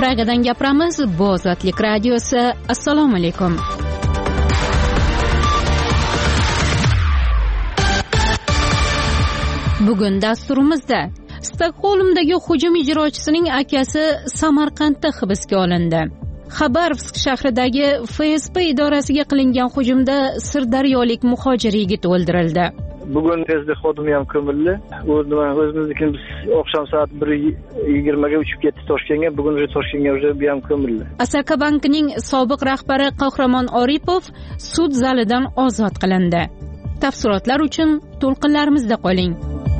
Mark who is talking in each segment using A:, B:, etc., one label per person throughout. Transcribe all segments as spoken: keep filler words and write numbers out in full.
A: Pragadan gapiramiz. Bu Ozodlik radiosi. Assalomu alaykum. Bugun dasturimizda Stokgolmdagi hujum ijrochisining akasi Samarqandda hibsga olindi. Xabarovsk shahridagi F S P idorasiga qilingan hujumda sirdaryolik muhojir yigit o'ldirildi.
B: Bugun tezlik xodimi ham ko'mildi. O'zimiznikini biz oqshom soat bir yigirmaga uchib ketdi Toshkentga. Bugun o'sha Toshkentga o'sha bu ham ko'mildi.
A: Asaka bankining sobiq rahbari Qahramon Oripov sud zalidan ozod qilindi. Tafsilotlar uchun to'lqinlarimizda qoling.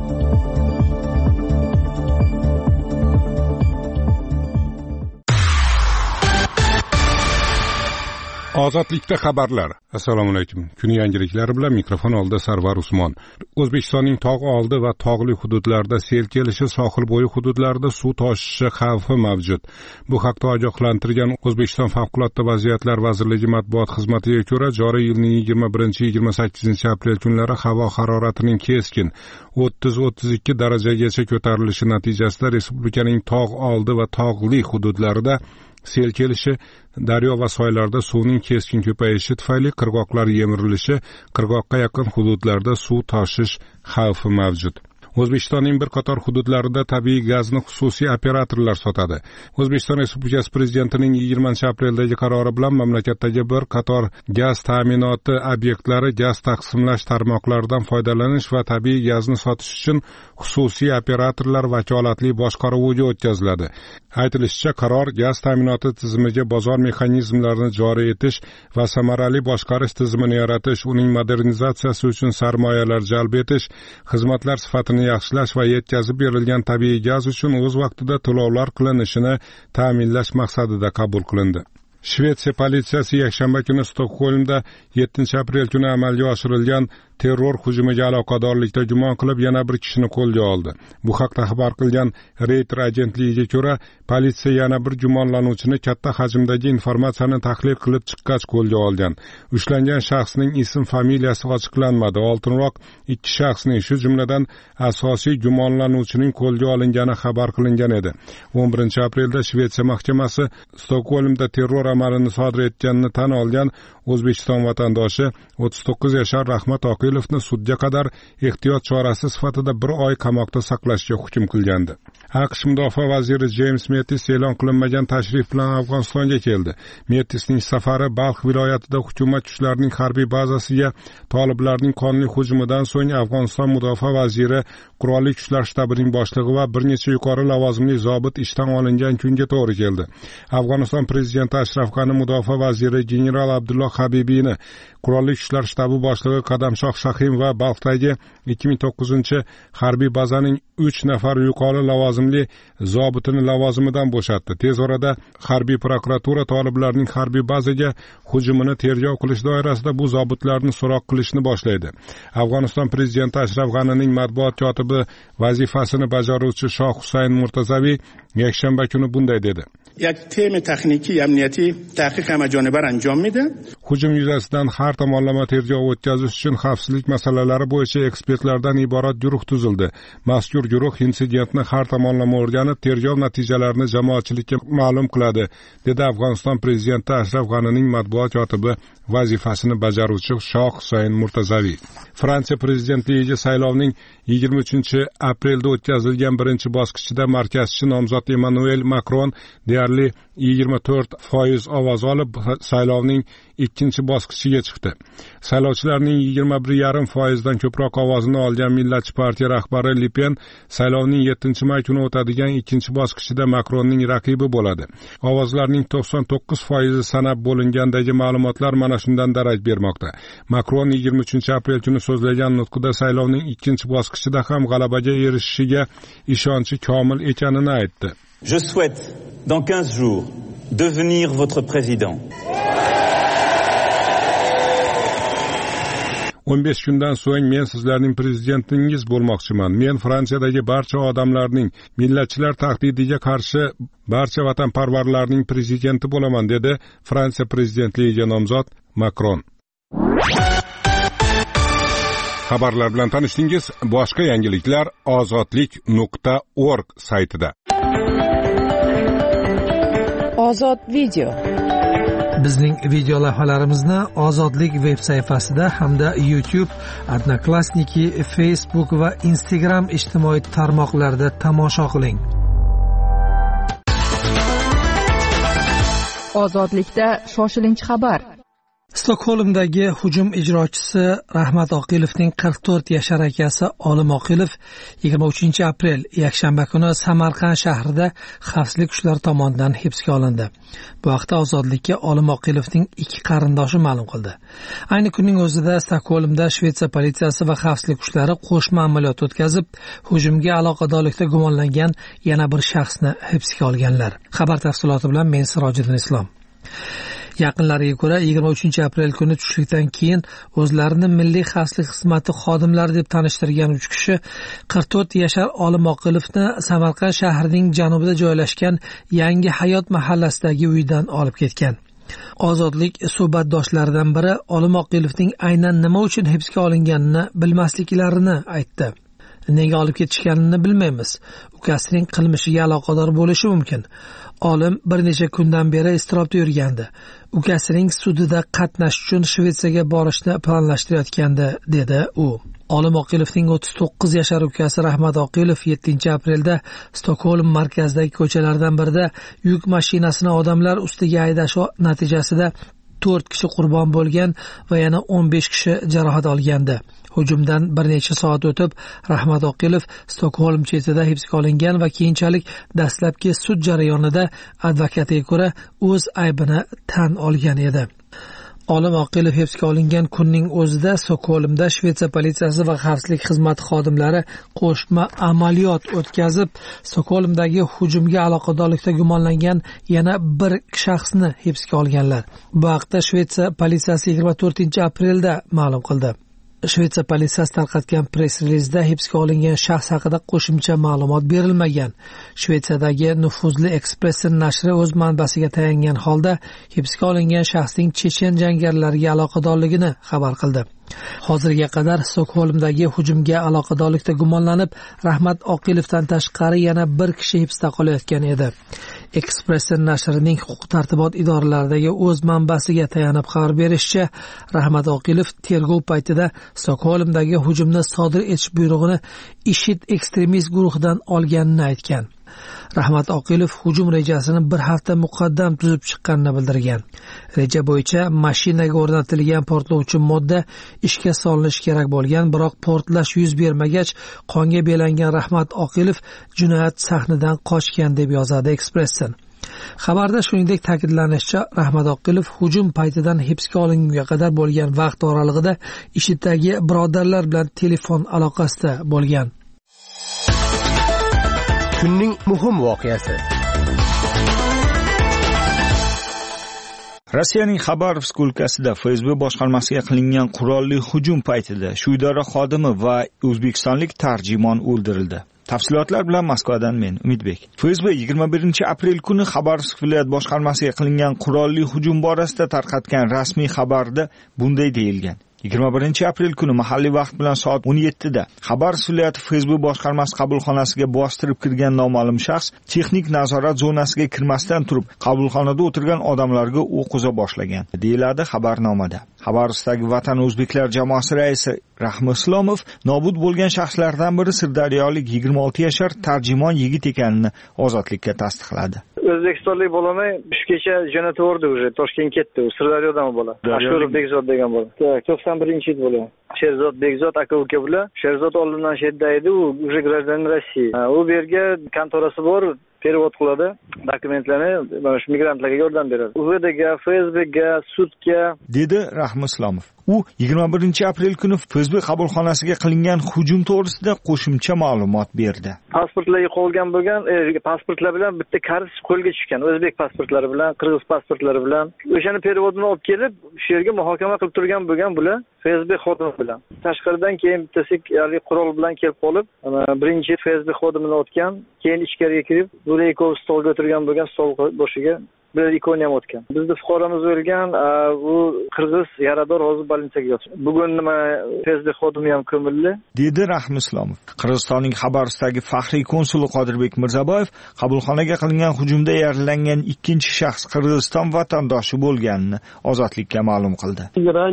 C: Ozodlikda xabarlar. Assalomu alaykum. Kun yangiliklari bilan mikrofon oldida Sarvar Usmon. O'zbekistonning tog' oldi va tog'li hududlarida sel kelishi, sohil bo'yi hududlarida suv toshishi xavfi mavjud. Bu haqda ogohlantirgan O'zbekiston Favqulodda vaziyatlar vazirligi matbuot xizmatiga ko'ra, joriy yilning yigirma birinchi yigirma sakkizinchi aprel kunlari havo haroratining keskin o'ttiz o'ttiz ikki darajagacha ko'tarilishi natijasida respublikaning tog' oldi va tog'li hududlarida sel kelishi, daryo va soylarda suvning keskin ko'payishi tufayli qirg'oqlar yemirilishi, qirg'oqqa yaqin hududlarda suv toshish xavfi mavjud. O'zbekistonning bir qator hududlarida tabiiy gazni xususiy operatorlar sotadi. O'zbekiston Respublikasi Prezidentining yigirmanchi apreldagi qarori bilan mamlakatdagi bir qator gaz ta'minoti obyektlari gaz taqsimlash tarmoqlaridan foydalanish va tabiiy gazni sotish uchun xususiy operatorlar vakolatli boshqaruviga o'tkaziladi. Aytilishicha, qaror gaz ta'minoti tizimiga bozor mexanizmlarini joriy etish va samarali boshqarish tizimini yaratish, uning modernizatsiyasi uchun sarmoyalar jalb etish, xizmatlar sifatini yaxshilash va yetkazib berilgan tabiiy gaz uchun o'z vaqtida to'lovlar qilinishini ta'minlash maqsadida qabul qilindi. Shvetsiya politsiyasi yakshanba kuni Stokgolmda yettinchi aprel kuni amalga oshirilgan terror hujumiga aloqadorlikda gumon qilib yana bir kishini qo'lga oldi. Bu haqda xabar qilgan Reuters agentligiga ko'ra, politsiya yana bir gumonlanuvchini katta hajmdagi informatsiyani tahlil qilib chiqqach qo'lga olgan. Ushlangan shaxsning ism familiyasi ochiqlanmadi. Oldinroq ikki shaxsning, shu jumladan asosiy gumonlanuvchining qo'lga olingani xabar qilingan edi. o'n birinchi aprelda Shvetsiya mahkamasi Stokgolmda terror amalini sodir etganini tan olgan O'zbekiston vatandoshi o'ttiz to'qqiz yashar Rahmat Oqilovni sudga qadar ehtiyot chorasi sifatida bir oy qamoqda saqlashga hukm qilgandi. AQSh mudofaa vaziri James Mattis e'lon qilinmagan tashrif bilan Afg'onistonga keldi. Mattisning safari Balx viloyatida hukumat kuchlarining harbiy bazasiga toliblarning qonli hujumidan so'ng Afg'oniston mudofaa vaziri, qurolli kuchlar shtabining boshlig'i va bir necha yuqori lavozimli zobit ishdan olingan kunga to'g'ri keldi. Afg'oniston prezidenti Ashraf G'ani mudofaa vaziri general Abdulloh Habibiyni, qurolli kuchlar shtabi boshlig'i Qadamshoh Shahim va Balxdagi ikki ming to'qqizinchi harbiy bazaning uch nafar yuqori lavozimli zobitini lavozimidan bo'shatdi. Tez orada harbiy prokuratura toliblarning harbiy bazaga hujumini tergov qilish doirasida bu zobitlarni so'roq qilishni boshlaydi. Afg'oniston prezidenti Ashraf G'anining matbuot kotibi vazifasini bajaruvchi Shoh Husayn Murtazaviy yakshanba kuni bunday dedi:
D: یک تیم تکنیکی امنیتی تحقیق همه جانبه انجام میده.
C: Hujum yuzasidan har tomonlama tergov o'tkazish uchun xavfsizlik masalalari bo'yicha ekspertlardan iborat guruh tuzildi. Mazkur guruh insidentni har tomonlama o'rganib, tergov natijalarini jamoatchilikka ma'lum qiladi, dedi Afg'oniston prezidenti Ashraf G'anining matbuot kotibi vazifasini bajaruvchi Shoh Husayn Murtazaviy. Fransiya prezidentligiga saylovning yigirma uchinchi aprelda o'tkazilgan birinchi bosqichida markazchi nomzod Emmanuel Macron deyarli yigirma to'rt foiz ovoz olib, saylovning ikkinchi bosqichiga chiqdi. Saylovchilarning yigirma bir yarim foiz foizdan ko'proq ovozini olgan Millatchi partiya rahbari Le Pen saylovning yettinchi may kuni o'tadigan ikkinchi bosqichida Macronning raqibi bo'ladi. Ovozlarning to'qson to'qqiz foizi sanab bo'lingandagi ma'lumotlar mana shundan darak bermoqda. Macron yigirma uchinchi aprel kuni so'zlagan nutqida saylovning ikkinchi bosqichida ham g'alabaga erishishiga ishonchi komil ekanini aytdi.
E: Je souhaite dans quinze jours devenir votre président.
C: o'n besh kundan so'ng men sizlarning prezidentingiz bo'lmoqchiman. Men Fransiyadagi barcha odamlarning, millatchilar tahdidiga qarshi barcha vatanparvarlarning prezidenti bo'laman, dedi Fransiya prezidentligiga nomzod Macron. Xabarlar bilan tanishdingiz. Boshqa yangiliklar ozodlik nuqta org saytida.
A: Ozod video.
F: Bizning video lavhalarimizni Ozodlik veb sayfasida hamda YouTube, Odnoklassniki, Facebook va Instagram ijtimoiy tarmoqlarida tomosha qiling.
A: Ozodlikda shoshilinch xabar.
F: Stokgolmdagi hujum ijrochisi Rahmat Oqilovning qirq to'rt yashar akasi Olim Oqilov yigirma uchinchi aprel yakshanba kuni Samarqand shahrida xavfsizlik kuchlari tomonidan hibsga olindi. Bu haqda Ozodlikka Olim Oqilovning ikki qarindoshi ma'lum qildi. Ayni kunning o'zida Stokgolmda Shvetsiya politsiyasi va xavfsizlik kuchlari qo'shma amaliyot o'tkazib, hujumga aloqadorlikda gumonlangan yana bir shaxsni hibsga olganlar. Xabar tafsiloti bilan men Sirojiddin Islom. Yaqinlariga ko'ra yigirma uchinchi aprel kuni tushlikdan keyin o'zlarini Milliy xavfsizlik xizmati xodimlari deb tanishtirgan uch kishi qirq to'rt yashar Olim Oqilovni Samarqand shahrining janubida joylashgan Yangi Hayot mahallasidagi uyidan olib ketgan. Ozodlik suhbatdoshlaridan biri Olim Oqilovning aynan nima uchun hibsga olinganini bilmasliklarini aytdi. Nega olib ketishganini bilmaymiz. Ukasining qilmishiga aloqador bo'lishi mumkin. Olim bir necha kundan beri iztirobda yurgandi. Ukasining sudida qatnash uchun Shvetsiyaga borishni planlashtirayotgandi, dedi u. Olim Oqilovning o'ttiz to'qqiz yashar ukasi Rahmat Oqilov yettinchi aprelda Stokgolm markazidagi ko'chalardan birida yuk mashinasini odamlar ustiga haydashi natijasida to'rt kishi qurbon bo'lgan va yana o'n besh kishi jarohat olgandi. Hujumdan bir necha soat o'tib, Rahmat Oqilov Stokgolm chetida hibsga olingan va keyinchalik dastlabki sud jarayonida advokatiga ko'ra o'z aybini tan olgan edi. Olim Oqilov hibsga olingan kunning o'zida Stokgolmda Shvetsiya politsiyasi va xavfsizlik xizmati xodimlari qo'shma amaliyot o'tkazib, Stokgolmdagi hujumga aloqadorlikda gumonlangan yana bir shaxsni hibsga olganlar. Bu haqda Shvetsiya politsiyasi yigirma to'rtinchi aprelda ma'lum qildi. Shvetsiya politsiyasi tarqatgan press-relizda hibsga olingan shaxs haqida qo'shimcha ma'lumot berilmagan. Shvetsiyadagi nufuzli Expressen nashri o'z manbasiga tayangan holda hibsga olingan shaxsning chechen jangarilarga aloqadorligini xabar qildi. Hozirga qadar Stokgolmdagi hujumga aloqadorlikda gumonlanib, Rahmat Oqilovdan tashqari yana bir kishi hibsda qolayotgan edi. Expressen nashrining huquq-tartibot idoralaridagi o'z manbasiga tayanib xabar berishicha, Rahmat Oqilov tergov paytida Stokgolmdagi hujumni sodir etish buyrug'ini IShID ekstremist guruhidan olganini aytgan. Rahmat Oqilov hujum rejasini bir hafta muqaddam tuzib chiqqanini bildirgan. Reja bo'yicha mashinaga o'rnatilgan portlovchi modda ishga solinishi kerak bo'lgan, biroq portlash yuz bermagach, qonga belangan Rahmat Oqilov jinoyat sahnidan qochgan deb yozadi Expressen. Xabarda shuningdek ta'kidlanishicha, Rahmat Oqilov hujum paytidan hibsga olingunga qadar bo'lgan vaqt oralig'ida IShIDdagi birodarlar bilan telefon aloqasida bo'lgan.
G: Kunning muhim voqeasi.
H: Rossiyaning Xabarovsk o'lkasida F S B boshqarmasiga qilingan qurolli hujum paytida shu idora xodimi va o'zbekistonlik tarjimon o'ldirildi. Tafsilotlar bilan Moskvadan men Umidbek. F S B yigirma birinchi aprel kuni Xabarovsk viloyat boshqarmasiga qilingan qurolli hujum borasida tarqatgan rasmiy xabarda bunday deyilgan. yigirma birinchi aprel kuni mahalliy vaqt bilan soat o'n yettida Xabarovsk viloyati F S B boshqarmasi qabulxonasiga bostirib kirgan noma'lum shaxs texnik nazorat zonasiga kirmasdan turib qabulxonada o'tirgan odamlarga o'q uza boshlagan, deyiladi xabarnomada. Xabarovskdagi Vatan o'zbeklar jamoasi raisi Rahmi Islomov nobud bo'lgan shaxslardan biri sirdaryolik yigirma olti yashar tarjimon yigit ekanini Ozodlikka tasdiqladi.
B: O'zbekistonlik bo'lamay, ishgacha jo'natib o'rdi уже, Toshkentga ketdi. U Sirdaryodan bola. Ashurov Bekzod degan bola. to'qson birinchi yil bola. Sherzod Bekzod aka-uka bilan. Sherzod oldindan shedda edi, u уже гражданин России. U bu yerga kontorasi bor, perevod qiladi, dokumentlarni mana shu migrantlarga yordam beradi. U yerga F S Bga, sudga,
H: dedi Rahmi Islomov. U yigirma birinchi aprel kuni F S B qabulxonasiga qilingan hujum to'g'risida qo'shimcha ma'lumot berdi.
B: Pasportlarga qolgan bo'lgan, e, pasportlar bilan bitta karts qo'lga tushgan. O'zbek pasportlari bilan, qirg'iz pasportlari bilan. O'shani perevodini olib kelib, shu yerga muhokama qilib turgan bo'lgan bular F S B xodimi bilan. Tashqaridan keyin bittasi qurol bilan kelib qolib, birinchi F S B xodimini otgan, keyin ichkariga kirib, bular ikkovi stolga o'tirgan bo'lgan, stol boshiga bir ikkovini ham o'tgan. Bizda fuqaromiz o'lgan, bu qirg'iz yarador hozir больницаga yotibdi. Bugun nima tezlik xodimi ham ko'mildi,
H: dedi Rahim Islomov. Qirg'izistonning Xabarovskdagi faxriy konsuli Qodirbek Mirzaboyev qabulxonaga qilingan hujumda yaralangan ikkinchi shaxs Qirg'iziston vatandoshi bo'lganini Ozodlikka ma'lum qildi.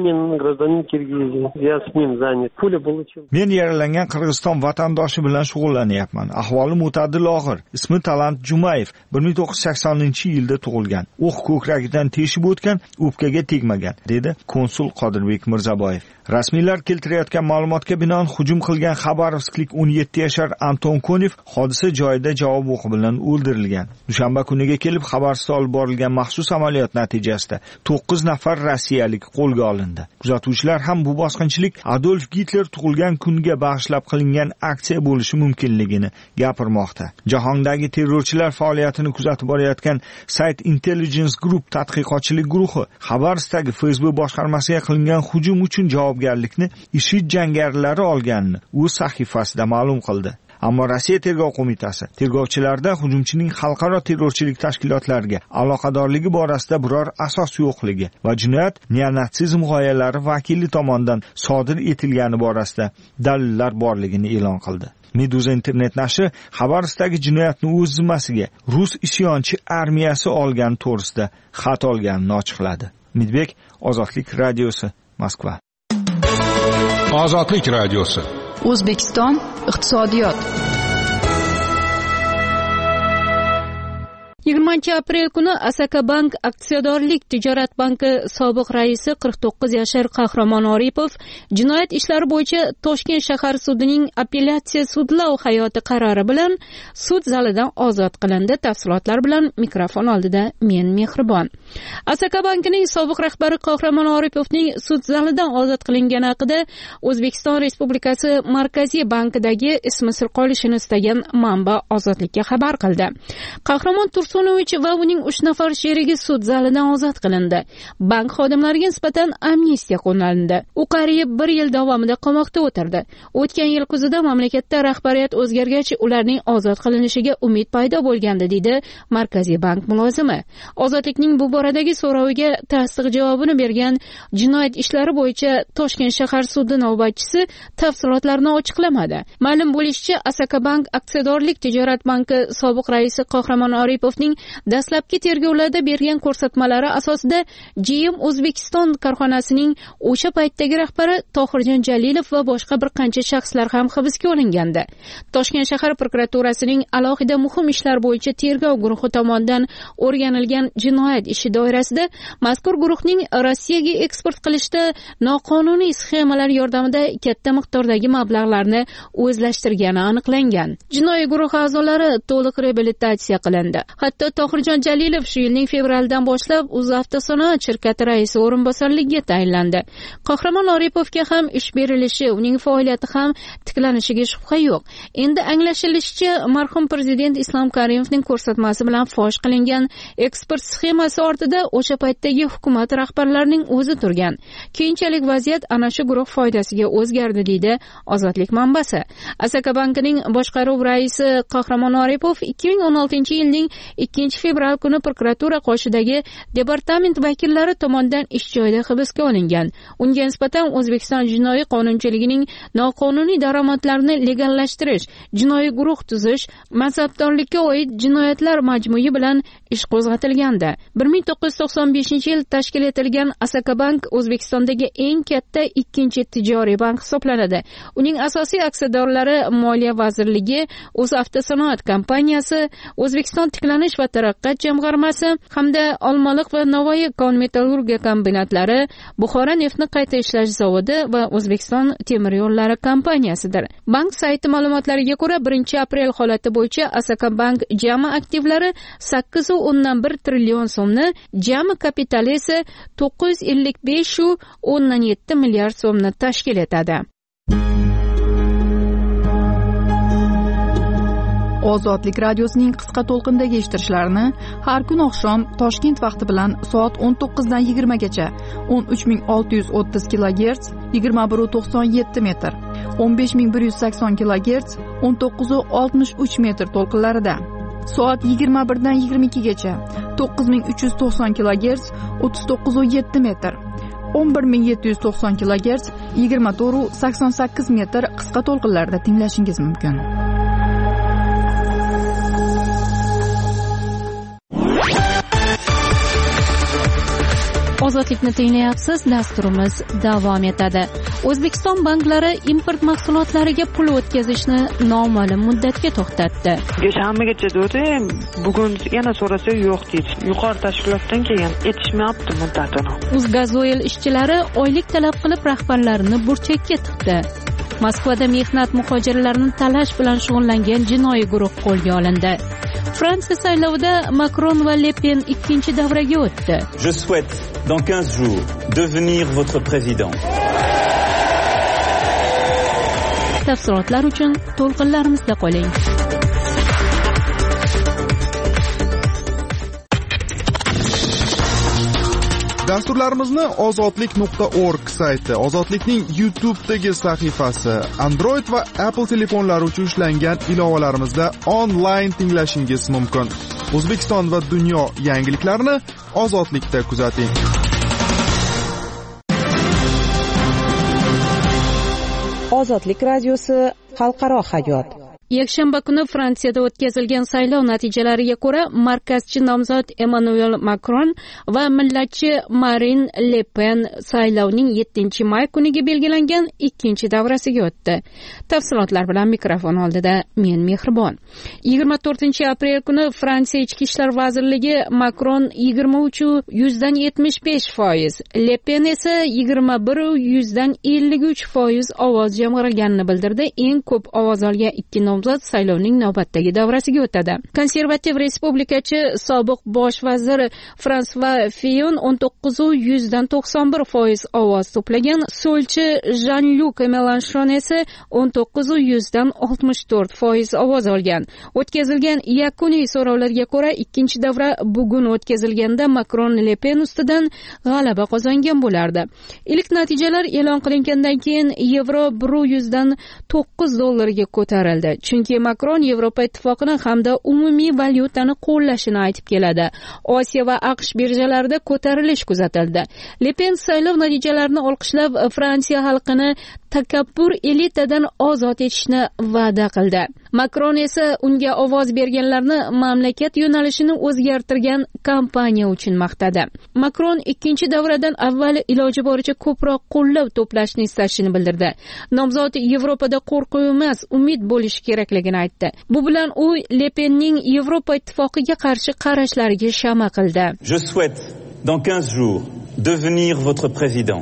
H: Men yaralangan Qirg'iziston vatandoshi bilan shug'ullanyapman. Ahvoli mutadil og'ir. Ismi Talant Jumayev, bir ming to'qqiz yuz saksoninchi yilda tug'ilgan. O'q ko'kragidan teshib o'tgan, o'pkaga tegmagan, dedi konsul Qodirbek Mirzaboyev. Rasmiylar keltirayotgan ma'lumotga binoan hujum qilgan xabarovsklik o'n yetti yashar Anton Konev hodisa joyida javob o'qi bilan o'ldirilgan. Dushanba kuniga kelib Xabarovskda olib borilgan maxsus amaliyot natijasida to'qqiz nafar rossiyalik qo'lga olindi. Kuzatuvchilar ham bu bosqinchilik Adolf Gitler tug'ilgan kunga bag'ishlab qilingan aksiya bo'lishi mumkinligini gapirmoqda. Jahondagi terrorchilar faoliyatini kuzatib borayotgan Site Intelligence Group tadqiqotchilik guruhi Xabarovskdagi Facebook boshqarmasiga qilingan hujum uchun javobgarlikni IShID jangarilari olganini o'z sahifasida ma'lum qildi. Ammo Rossiya tergov qo'mitasi tergovchilarda hujumchining xalqaro terrorchilik tashkilotlariga aloqadorligi borasida biror asos yo'qligi va jinoyat neonatsizm g'oyalari vakili tomonidan sodir etilgani borasida dalillar borligini e'lon qildi. Meduza internet nashri Xabarovskdagi jinoyatni o'z zimmasiga rus isyonchi armiyasi olgani to'g'risida xat olganini ochiqladi. Umidbek, Ozodlik radiosi, Moskva.
C: Ozodlik radiosi.
I: O'zbekiston iqtisodiyot.
A: yigirmanchi aprel kuni Asaka Bank aksiyadorlik tijorat banki sobiq raisi qirq to'qqiz yashar Qahramon Oripov jinoyat ishlari bo'yicha Toshkent shahar sudining apellyatsiya sudlov hayoti qarori bilan sud zalidan ozod qilindi. Tafsilotlar bilan mikrofon oldida men Mehribon. Asaka bankining sobiq rahbari Qahramon Oripovning sud zalidan ozod qilingani haqida O'zbekiston Respublikasi Markaziy bankidagi ismi sir qolishini istagan manba Ozodlikka xabar qildi. Qahramon Tursunovich va uning uch nafar sherigi sud zalidan ozod qilindi. Bank xodimlariga nisbatan amnistiya qo'llanildi. U qariyb bir yil davomida qamoqda o'tirdi. O'tgan yil kuzida mamlakatda rahbariyat o'zgargach, ularning ozod qilinishiga umid paydo bo'lgandi, dedi Markaziy bank mulozimi. Ozodlikning bu boradagi so'roviga tasdiq javobini bergan jinoyat ishlari bo'yicha Toshkent shahar sudi navbatchisi tafsilotlarni ochiqlamadi. Ma'lum bo'lishicha, Asaka Bank aksiyadorlik tijorat banki sobiq raisi Qahramon Oripovning dastlabki tergovlarda bergan ko'rsatmalari asosida J M O'zbekiston korxonasining o'sha paytdagi rahbari Tohirjon Jalilov va boshqa bir qancha shaxslar ham hibsga olingandi. Toshkent shahar prokuraturasining alohida muhim ishlar bo'yicha tergov guruhi tomonidan o'rganilgan jinoyat ishi doirasida mazkur guruhning Rossiyaga eksport qilishda noqonuniy sxemalar yordamida katta miqdordagi mablag'larni o'zlashtirgani aniqlangan. Jinoiy guruh a'zolari to'liq reabilitatsiya qilindi. Hatto Tohirjon Jalilov shu yilning fevraldan boshlab Uzavtosanoat shirkati raisi o'rinbosarligiga tayinlandi. Qahramon Oripovga ham ish berilishi, uning faoliyati ham tiklanishiga shubha yo'q. Endi anglashilishicha, marhum prezident Islom Karimovning ko'rsatmasi bilan fosh qilingan eksport sxemasi ortida o'sha paytdagi hukumat rahbarlarining o'zi turgan. Keyinchalik vaziyat ana shu guruh foydasiga o'zgardi, deydi Ozodlik manbasi. Asaka bankining boshqaruv raisi Qahramon Oripov ikki ming o'n oltinchi yilning ikkinchi fevral kuni prokuratura qoshidagi departament vakillari tomonidan ish joyida hibsga olingan. Unga nisbatan O'zbekiston jinoiy qonunchiligining noqonuniy daromadlarni legallashtirish, jinoiy guruh tuzish, mansabdorlikka oid jinoyatlar majmui bilan ish qo'zg'atilgandi. bir ming to'qqiz yuz to'qson beshinchi yil tashkil etilgan Asaka Bank O'zbekistondagi eng katta ikkinchi tijoriy bank hisoblanadi. Uning asosiy aksiyadorlari Moliya vazirligi, O'zavtosanoat kompaniyasi, O'zbekiston tiklanish va taraqqiyot jamg'armasi hamda Olmaliq va Navoiy kon-metallurgiya kombinatlari, Buxoro neftni qayta ishlash zavodi va O'zbekiston temir yo'llari kompaniyasidir. Bank sayti ma'lumotlariga ko'ra, birinchi aprel holati bo'yicha Asaka Bank jami aktivlari sakkiz nuqta o'ndan bir trillion so'mni, jami kapitali esa to'qqiz yuz ellik besh nuqta o'ndan yetti milliard so'mni tashkil etadi.
I: Ozodlik radiosining qisqa to'lqindagi eshittirishlarini har kun oqshom Toshkent vaqti bilan soat o'n to'qqizdan yigirmagacha o'n uch ming olti yuz o'ttiz kilogerts yigirma bir nuqta to'qson yetti metr, o'n besh ming bir yuz sakson kilogerts o'n to'qqiz nuqta oltmish uch metr to'lqinlarida, soat yigirma birdan yigirma ikkigacha to'qqiz ming uch yuz to'qson kilogerts o'ttiz to'qqiz nuqta yetti metr, o'n bir ming yetti yuz to'qson kilogerts yigirma to'rt nuqta sakson sakkiz metr qisqa to'lqinlarda tinglashingiz mumkin.
A: Ozodlikni tinglayapsiz, dasturimiz davom etadi. O'zbekiston banklari import mahsulotlariga pul o'tkazishni noma'lum muddatga to'xtatdi.
J: Dushanbagacha dedi, bugun yana so'rasa yo'q deydi. Yuqori tashkilotdan kelgan, yetishmayapti muddatini.
A: Uzgazoil ishchilari oylik talab qilib rahbarlarini burchakka tiqdi. Moskvada mehnat muhojirlarini talash bilan shug'ullangan jinoiy guruh qo'lga olindi. Fransiya saylovida Macron va Le Pen ikkinchi davraga o'tdi.
E: Je souhaite dans quinze jours devenir votre président.
A: Tafsilotlar uchun to'lqinlarimizda qoling.
K: Dasturlarimizni ozodlik nuqta org sayti, Ozodlikning YouTube'dagi sahifasi, Android va Apple telefonlari uchun ishlangan ilovalarimizda onlayn tinglashingiz mumkin. O'zbekiston va dunyo yangiliklarini Ozodlikda kuzating.
L: Ozodlik radiosi xalqaro hayot.
A: Yakshanba kuni Fransiyada o'tkazilgan saylov natijalariga ko'ra, markazchi nomzod Emmanuel Macron va millatchi Marine Le Pen saylovning yettinchi may kuniga belgilangan ikkinchi davrasiga o'tdi. Tafsilotlar bilan mikrofon oldida men Mehribon. yigirma to'rtinchi aprel kuni Fransiya Ichki ishlar vazirligi Macron yigirma uch yuzdan yetmish besh foiz, Le Pen esa yigirma bir yuzdan ellik uch foiz ovoz jamg'arganini bildirdi. Eng ko'p ovoz olgan ikki nomzod saylovning navbatdagi davrasiga o'tadi. Konservativ respublikachi sobiq bosh vazir François Fillon o'n to'qqiz yuzdan to'qson bir foiz ovoz to'plagan. Solchi Jean-Luc Mélenchon esa o'n to'qqiz yuzdan oltmish to'rt foiz ovoz olgan. O'tkazilgan yakuniy so'rovlarga ko'ra, ikkinchi davra bugun o'tkazilganda Macron Le Pen ustidan g'alaba qozongan bo'lardi. Ilk natijalar e'lon qilingandan keyin yevro bir yuzdan to'qqiz dollarga ko'tarildi. Chunki Macron Yevropa ittifoqini hamda umumiy valyutani qo'llashini aytib keladi. Osiyo va AQSh birjalarida ko'tarilish kuzatildi. Le Pen saylov natijalarini olqishlab, Fransiya xalqini takabbur elitadan ozod etishni va'da qildi. Macron esa unga ovoz berganlarni mamlakat yo'nalishini o'zgartirgan kampaniya uchun maqtadi. Macron ikkinchi davradan avval iloji boricha ko'proq qo'llab to'plashni istashini bildirdi. Nomzod Yevropada qo'rquv emas, umid bo'lishi kerakligini aytdi. Bu bilan u Le Penning Yevropa ittifoqiga qarshi qarashlariga shama qildi.
E: Je souhaite dans quinze jours devenir votre président.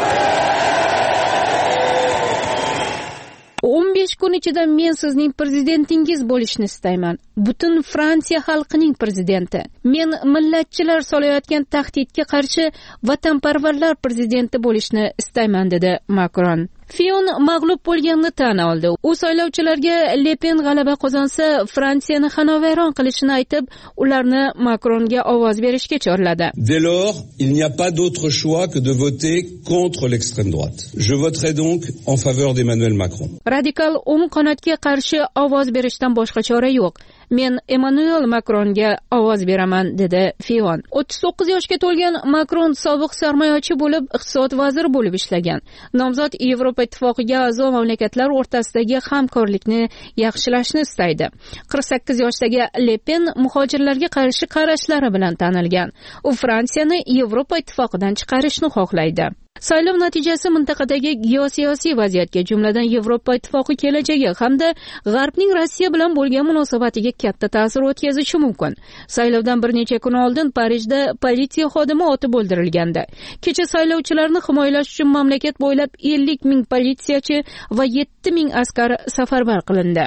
A: o'n besh kun ichida men sizning prezidentingiz bo'lishni istayman. Butun Fransiya xalqining prezidenti. Men millatchilar solayotgan tahdidga qarshi vatanparvarlar prezidenti bo'lishni istayman, dedi Macron. Fillon mag'lub bo'lganini tan oldi. U saylovchilarga Le Pen g'alaba qozonsa Fransiyani xonavayron qilishini aytib, ularni Macronga ovoz berishga chorladi.
M: Dès lors, il n'y a pas d'autre choix que de voter contre l'extrême droite. Je voterai donc en faveur d'Emmanuel Macron.
A: Radikal o'ng qanotga qarshi ovoz berishdan boshqa chora yo'q. Men Emmanuel Macronga ovoz beraman, dedi Fillon. o'ttiz to'qqiz yoshga to'lgan Macron sobiq sarmoyachi bo'lib, iqtisod vaziri bo'lib ishlagan. Nomzod Yevropa ittifoqiga a'zo mamlakatlar o'rtasidagi hamkorlikni yaxshilashni istaydi. qirq sakkiz yoshdagi Le Pen muhojirlarga qarshi qarashlari bilan tanilgan. U Fransiyani Yevropa ittifoqidan chiqarishni xohlaydi. Saylov natijasi mintaqadagi geosiyosiy vaziyatga, jumladan Yevropa ittifoqi kelajagi hamda G'arbning Rossiya bilan bo'lgan munosabatiga katta ta'sir o'tkazishi mumkin. Saylovdan bir necha kun oldin Parijda politsiya xodimi otib o'ldirilgandi. Kecha saylovchilarni himoyalash uchun mamlakat bo'ylab ellik ming politsiyachi va yetti ming askar safarbar qilindi.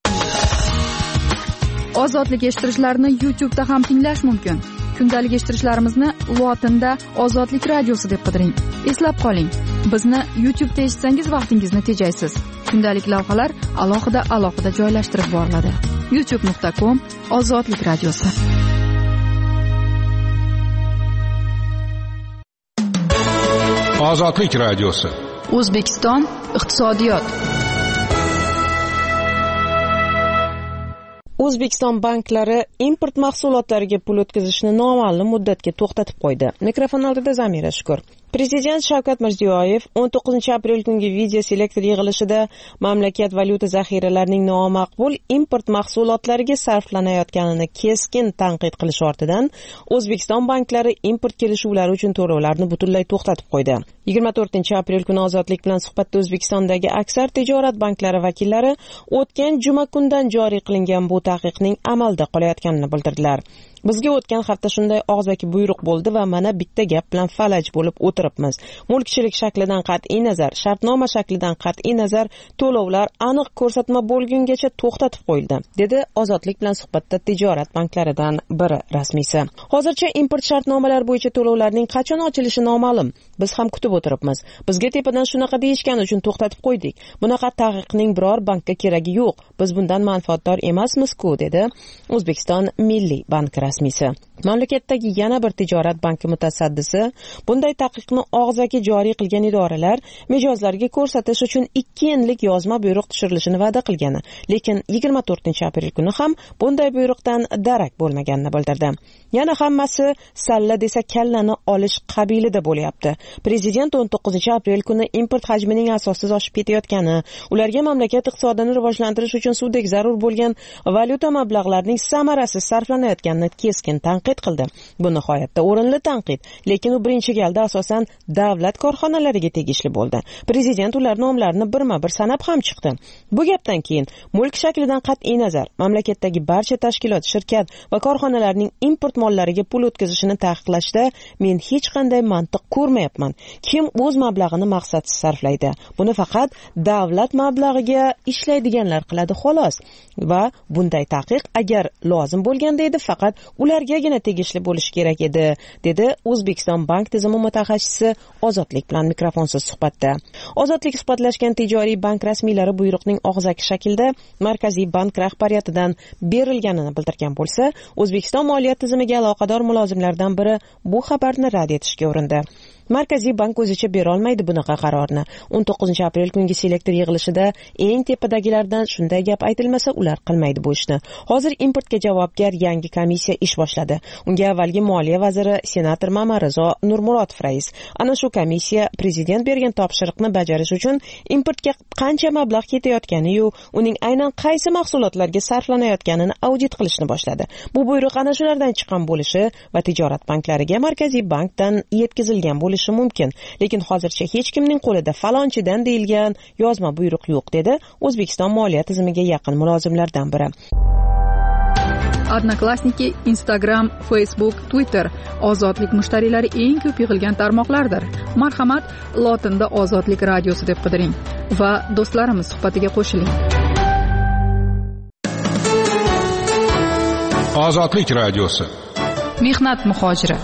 I: Ozodlik eshittirishlarni YouTube'da ham tinglash mumkin. Kundalik eshittirishlarimizni lotinda Ozodlik radiosi deb qidiring. Eslab qoling, bizni YouTube'da eshitsangiz vaqtingizni tejaysiz. Kundalik lavhalar alohida alohida joylashtirib boriladi. youtube nuqta com Ozodlik radiosi.
C: Ozodlik radiosi.
I: O'zbekiston iqtisodiyot.
L: O'zbekiston banklari import mahsulotlariga pul o'tkazishni noma'lum muddatga to'xtatib qo'ydi. Mikrofon oldida Zamira Shukur. Prezident Shavkat Mirziyoyev o'n to'qqizinchi aprel kungi video selektor yig'ilishida mamlakat valyuta zaxiralarining nomaqbul import mahsulotlariga sarflanayotganini keskin tanqid qilish ortidan O'zbekiston banklari import kelishuvlari uchun to'lovlarni butunlay to'xtatib qo'ydi. yigirma to'rtinchi aprel kuni Ozodlik bilan suhbatda O'zbekistondagi aksar tijorat banklari vakillari o'tgan juma kundan joriy qilingan bu taqiqning amalda qolayotganini bildirdilar. Bizga o'tgan hafta shunday og'zaki buyruq bo'ldi va mana bitta gap bilan falaj bo'lib o'tiribmiz. Mulkchilik shaklidan qat'iy nazar, shartnoma shaklidan qat'iy nazar to'lovlar aniq ko'rsatma bo'lgungacha to'xtatib qo'yildi, dedi Ozodlik bilan suhbatda tijorat banklaridan biri rasmiysi. Hozircha import shartnomalar bo'yicha to'lovlarning qachon ochilishi noma'lum. Biz ham kutib o'tiribmiz. Bizga tepadan shunaqa deyishgani uchun to'xtatib qo'ydik. Bunaqa taqiqning biror bankka keragi yo'q. Biz bundan manfaatdor emasmiz-ku, dedi O'zbekiston Milliy bank rasmiysi. Mamlakatdagi yana bir tijorat banki mutasaddisi bunday taqiqni og'zaki joriy qilgan idoralar mijozlarga ko'rsatish uchun ikki yillik yozma buyruq tushirilishini va'da qilgani, lekin yigirma to'rtinchi aprel kuni ham bunday buyruqdan darak bo'lmaganini bildirdi. Yana hammasi salla desa kallani olish qabilida bo'lyapti. Prezident o'n to'qqizinchi aprel kuni import hajmining asossiz oshib ketayotgani, ularga mamlakat iqtisodini rivojlantirish uchun suvdek zarur bo'lgan valyuta mablag'larining samarasiz sarflanayotganini keskin tanqid qildi. Bu nihoyatda o'rinli tanqid, lekin u birinchi galda asosan davlat korxonalariga tegishli bo'ldi. Prezident ular nomlarini birma-bir sanab ham chiqdi. Bu gapdan keyin mulk shaklidan qat'iy nazar, mamlakatdagi barcha tashkilot, shirkat va korxonalarning import mollariga pul o'tkazishini taqiqlashda men hech qanday mantiq ko'rmayapman. Kim o'z mablag'ini maqsadsiz sarflaydi? Buni faqat davlat mablag'iga ishlaydiganlar qiladi xolos. Va bunday taqiq agar lozim bo'lganda edi faqat ulargagina tegishli bo'lishi kerak edi, dedi O'zbekiston bank tizimi mutaxassisi Ozodlik bilan mikrofonsiz suhbatda. Ozodlik suhbatlashgan tijoriy bank rasmiylari buyruqning og'zaki shaklda Markaziy bank rahbariyatidan berilganini bildirgan bo'lsa, O'zbekiston moliya tizimiga aloqador mulozimlardan biri bu xabarni rad etishga urindi. Markaziy bank o'zicha bera olmaydi bunaqa qarorni. o'n to'qqizinchi aprel kungi selektor yig'ilishida eng tepadagilardan shunday gap aytilmasa, ular qilmaydi bu ishni. Hozir importga javobgar yangi komissiya ish boshladi. Unga avvalgi moliya vaziri senator Mamarizo Nurmurodov rais. Ana shu komissiya prezident bergan topshiriqni bajarish uchun importga qancha mablag' ketayotgani-yu, uning aynan qaysi mahsulotlarga sarflanayotganini audit qilishni boshladi. Bu buyruq ana shulardan chiqqan bo'lishi va tijorat banklariga Markaziy bankdan yetkazilgan bo'lishi mumkin, lekin hozircha hech kimning qo'lida falonchidan deyilgan yozma buyruq yo'q, dedi O'zbekiston moliya tizimiga yaqin mulozimlardan biri.
I: Odnoklassniki, Instagram, Facebook, Twitter ozodlik mushtariylari eng ko'p yig'ilgan tarmoqlardir. Marhamat, lotinda Ozodlik radiosi deb qidiring va do'stlarimiz suhbatiga qo'shiling.
C: Ozodlik radiosi.
I: Mehnat muhojiri.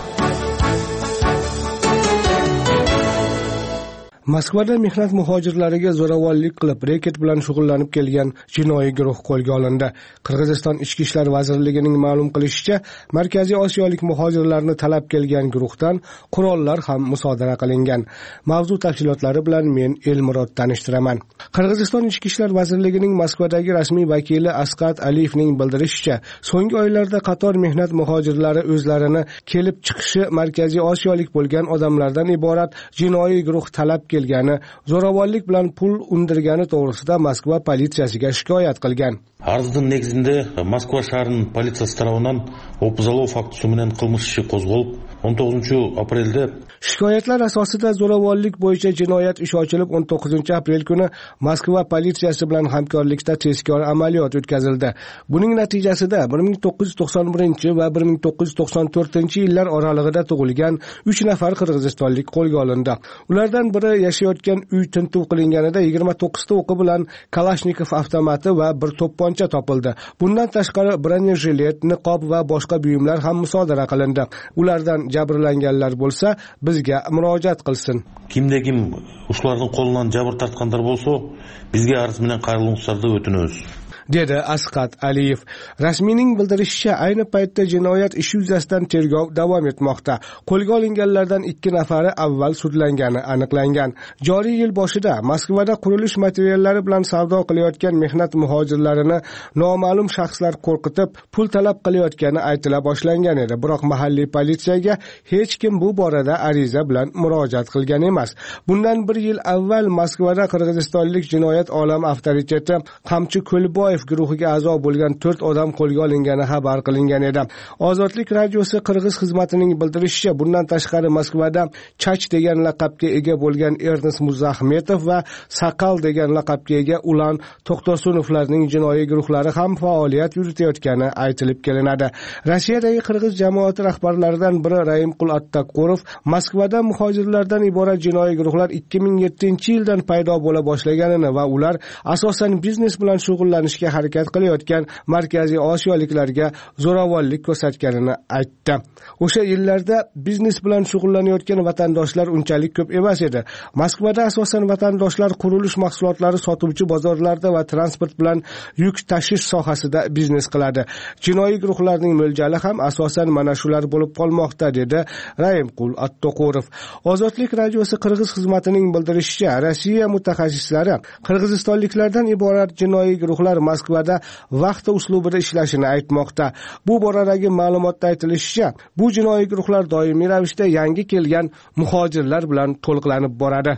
G: Moskvada mehnat muhojirlariga zo'ravonlik qilib, reket bilan shug'ullanib kelgan jinoiy guruh qo'lga olindi. Qirg'iziston Ichki ishlar vazirligining ma'lum qilishicha, Markaziy Osiyolik muhojirlarni talab kelgan guruhdan qurollar ham musodara qilingan. Mavzu tafsilotlari bilan men Elmurod tanishtiraman. Qirg'iziston Ichki ishlar vazirligining Moskvadagi rasmiy vakili Asqat Aliyevning bildirishicha, so'nggi oylarda qator mehnat muhojirlari o'zlarini kelib chiqishi Markaziy Osiyolik bo'lgan odamlardan iborat jinoiy guruh talab kelgani, zo'ravonlik bilan pul undirgani to'g'risida Moskva politsiyasiga shikoyat qilgan.
N: Арыздын негізінде Москва шаарынын полициясы тарабынан опузалоо фактысы менен кылмыш иши козголуп, o'n to'qqizinchi aprelda
G: shikoyatlar asosida zo'ravonlik bo'yicha jinoyat ishi ochilib, o'n to'qqizinchi aprel kuni Moskva politsiyasi bilan hamkorlikda tezkor amaliyot o'tkazildi. Buning natijasida bir ming to'qqiz yuz to'qson birinchi va bir ming to'qqiz yuz to'qson to'rtinchi yillar oralig'ida tug'ilgan uch nafar qirg'izistonlik qo'lga olindi. Ulardan biri yashayotgan uy tintuv qilinganida yigirma to'qqizta o'qi bilan Kalashnikov avtomati va bir to'pponcha topildi. Bundan tashqari bronyejilet, niqob va boshqa buyumlar ham musodara qilindi. Ulardan jabrlanganlar bo'lsa, bizga murojaat qilsin.
N: Kimde kim ушулардын колунан жабыр тарткандар болсо, бизге арыз менен кайрылыңыздарды өтүнөбүз.
G: dedi Asqat Aliyev. Rasmiyning bildirishicha, ayni paytda jinoyat ishi yuzasidan tergov davom etmoqda. Qo'lga olinganlardan ikki nafari avval sudlangani aniqlangan. Joriy yil boshida Moskvada qurilish materiallari bilan savdo qilayotgan mehnat muhojirlarini noma'lum shaxslar qo'rqitib, pul talab qilayotgani aytila boshlangan edi. Biroq mahalliy politsiyaga hech kim bu borada ariza bilan murojaat qilgan emas. Bundan bir yil avval Moskvada qirg'izistonlik jinoyat olam avtoriteti Qamchi Ko'lboyev guruhiga a'zo bo'lgan to'rt odam qo'lga olingani xabar qilingan edi. Ozodlik radiosi Qirg'iz xizmatining bildirishicha, bundan tashqari Moskvada Chach degan laqabga ega bo'lgan Ernest Muzahmetov va Saqal degan laqabga ega Ulan To'xtosunovlarning jinoiy guruhlari ham faoliyat yuritayotgani aytilib kelinadi. Rossiyadagi qirg'iz jamoati rahbarlaridan biri Raimqul Attaqurov Moskvada muhojirlardan iborat jinoiy guruhlar ikki ming yettinchi yildan paydo bo'la boshlaganini va ular asosan biznes bilan shug'ullanishga harakat qilayotgan Markaziy Osiyoliklarga zo'ravonlik ko'rsatganini aytdi. O'sha yillarda biznes bilan shug'ullanayotgan vatandoshlar unchalik ko'p emas edi. Moskvada asosan vatandoshlar qurilish mahsulotlari sotuvchi bozorlarda va transport bilan yuk tashish sohasida biznes qiladi. Jinoiy guruhlarning mo'ljali ham asosan mana shular bo'lib qolmoqda, dedi Raimqul Attaqurov. Ozodlik radiosi Qirg'iz xizmatining bildirishicha, Rossiya mutaxassislari qirg'izistonliklardan iborat jinoiy guruhlar Moskvada vaqt uslubida ishlashini aytmoqda. Bu boradagi ma'lumotda aytilishicha, bu jinoiy guruhlar doimiy ravishda yangi kelgan muhojirlar bilan to'lqinlanib boradi.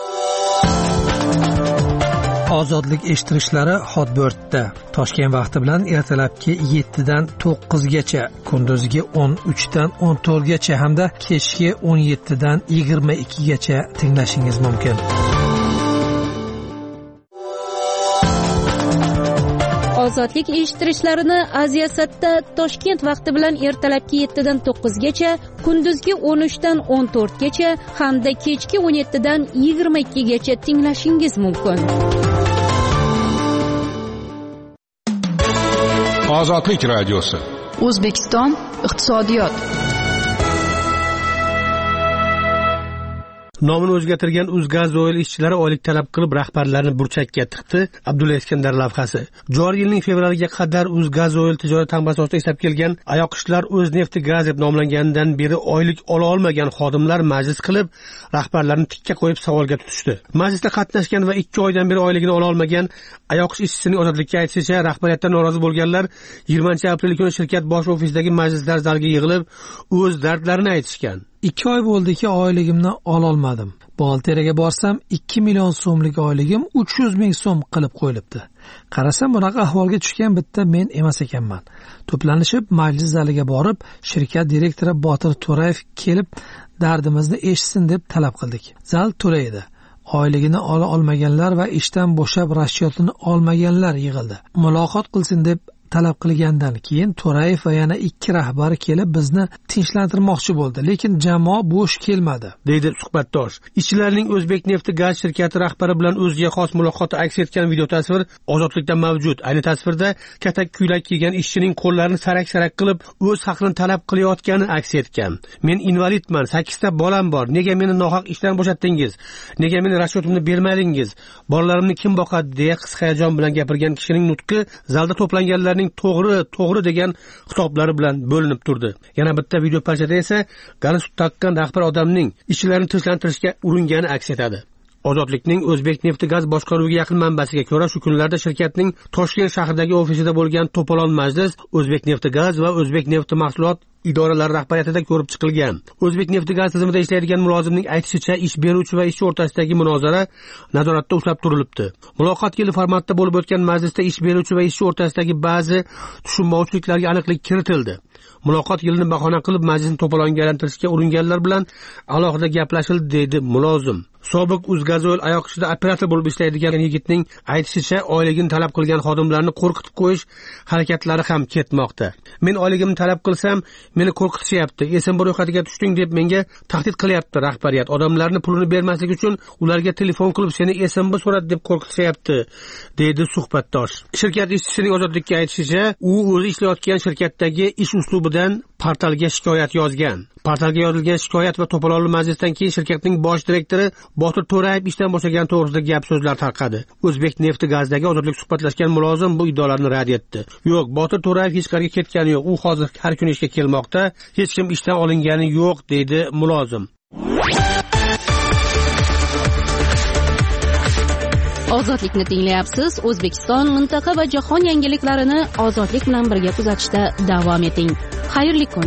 F: Ozodlik eshittirishlari Hotbirtda Toshkent vaqti bilan ertalabki yettidan to'qqizgacha, kunduzgi o'n uchdan o'n to'rtgacha hamda kechki o'n yettidan yigirma ikkigacha tinglashingiz mumkin.
A: Ozodlik eshittirishlarini Aziyasatda Toshkent vaqti bilan ertalabki yettidan to'qqizgacha, kunduzgi o'n uchdan o'n to'rtgacha hamda kechki o'n yettidan yigirma ikkigacha tinglashingiz mumkin.
C: Ozodlik radiosi.
I: O'zbekiston iqtisodiyot.
O: Nomini o'zgartirgan Uzgazoil ishchilari oylik talab qilib rahbarlarni burchakka tiqdi. Abdulla Iskandar lavhasi. Joriy yilning fevraliga qadar Uzgazoil tijorat tanbasi ostida ishlab kelgan ayoqishlar o'z nefti gaz deb nomlanganidan beri oylik ola olmagan xodimlar majlis qilib, rahbarlarni tikka qo'yib savolga tutishdi. Majlisda qatnashgan va ikki oydan beri oyligini ola olmagan ayoqish ishchisining ozodlikka aytishicha, rahbariyatdan norozi bo'lganlar yigirmanchi aprel kuni shirkat bosh ofisidagi majlislar zaliga yig'ilib, o'z dardlarini aytishgan.
F: ikki oy bo'ldiki, oyligimni ola olmadim. Buxgalteriyaga borsam ikki million so'mlik oyligim uch yuz ming so'm qilib qo'yilibdi. Qarasam, bunaqa ahvolga tushgan bitta men emas ekanman. To'planishib majlis zaliga borib, shirkat direktori Botir To'rayev kelib dardimizni eshitsin deb talab qildik. Zal to'la edi. Oyligini ola olmaganlar va ishdan bo'shab rashyotini olmaganlar yig'ildi. Muloqot qilsin deb talab qilgandan keyin To'rayev va yana ikki rahbar kelib bizni tinchlantirmoqchi bo'ldi, lekin jamoa bo'sh kelmadi,
O: deydi suhbatdosh. Ishchilarning O'zbek nefti gaz shirkati rahbari bilan o'ziga xos muloqoti aks etgan video tasvir Ozodlikda mavjud. Ayni tasvirda katak ko'ylak kiygan ishchining qo'llarini sarak-sarak qilib o'z haqini talab qilayotgani aks etgan. Men invalidman, sakkizta bolam bor. Nega meni nohaq ishdan bo'shatdingiz? Nega meni rashyotimni bermadingiz? Bolalarimni kim boqadi deya his hayajon bilan gapirgan kishining nutqi zalda to'planganlarning to'g'ri, to'g'ri degan xitoblari bilan bo'linib turdi. Yana bitta video parchada esa galstuk taqqan rahbar odamning ishchilarni tinchlantirishga uringani aks etadi. Ozodlikning O'zbek nefti gaz boshqaruviga yaqin manbasiga ko'ra, shu kunlarda shirkatning Toshkent shahridagi ofisida bo'lgan to'polon majlis O'zbek nefti gaz va O'zbek nefti mahsulot idoralari rahbariyatida ko'rib chiqilgan. O'zbek nefti gaz tizimida ishlaydigan mulozimning aytishicha, ish beruvchi va ishchi o'rtasidagi munozara nazoratda ushlab turilibdi. Muloqot yili formatda bo'lib o'tgan majlisda ish beruvchi va ishchi o'rtasidagi ba'zi tushunmovchiliklarga aniqlik kiritildi. Muloqot yilini bahona qilib majlisni to'polonga aylantirishga uringanlar bilan alohida gaplashildi, deydi mulozim. Sobiq Uzgazoil ayoqishida operator bo'lib ishlaydigan yigitning aytishicha, oyligini talab qilgan xodimlarni qo'rqitib qo'yish harakatlari ham ketmoqda. Men oyligimni talab qilsam, meni qo'rqitishyapti. Esim bir ro'yxatiga tushding deb menga tahdid qilyapti rahbariyat. Odamlarni pulini bermaslik uchun ularga telefon qilib seni esimni so'radi deb qo'rqitishyapti, deydi suhbatdosh. Shirkat ishchisining Ozodlikka aytishicha, u o'zi ishlayotgan shirkatdagi ish uslubidan portalga shikoyat yozgan. Portalga yozilgan shikoyat va to'polonli majlisdan keyin shirkatning bosh direktori Botir To'rayev ishdan bo'shagan to'g'risida gap so'zlar tarqadi. O'zbek nefti gazdagi ozodlik suhbatlashgan mulozim bu iddaolarni rad etdi. Yo'q, Botir To'rayev hech qayerga ketgani yo'q. U hozir har kuni ishga kelmoqda. Hech kim ishdan olingani yo'q, deydi mulozim.
A: Ozodlikni tinglayapsiz. O'zbekiston, mintaqa va jahon yangiliklarini ozodlik bilan birga kuzatishda davom eting. Xayrli kun.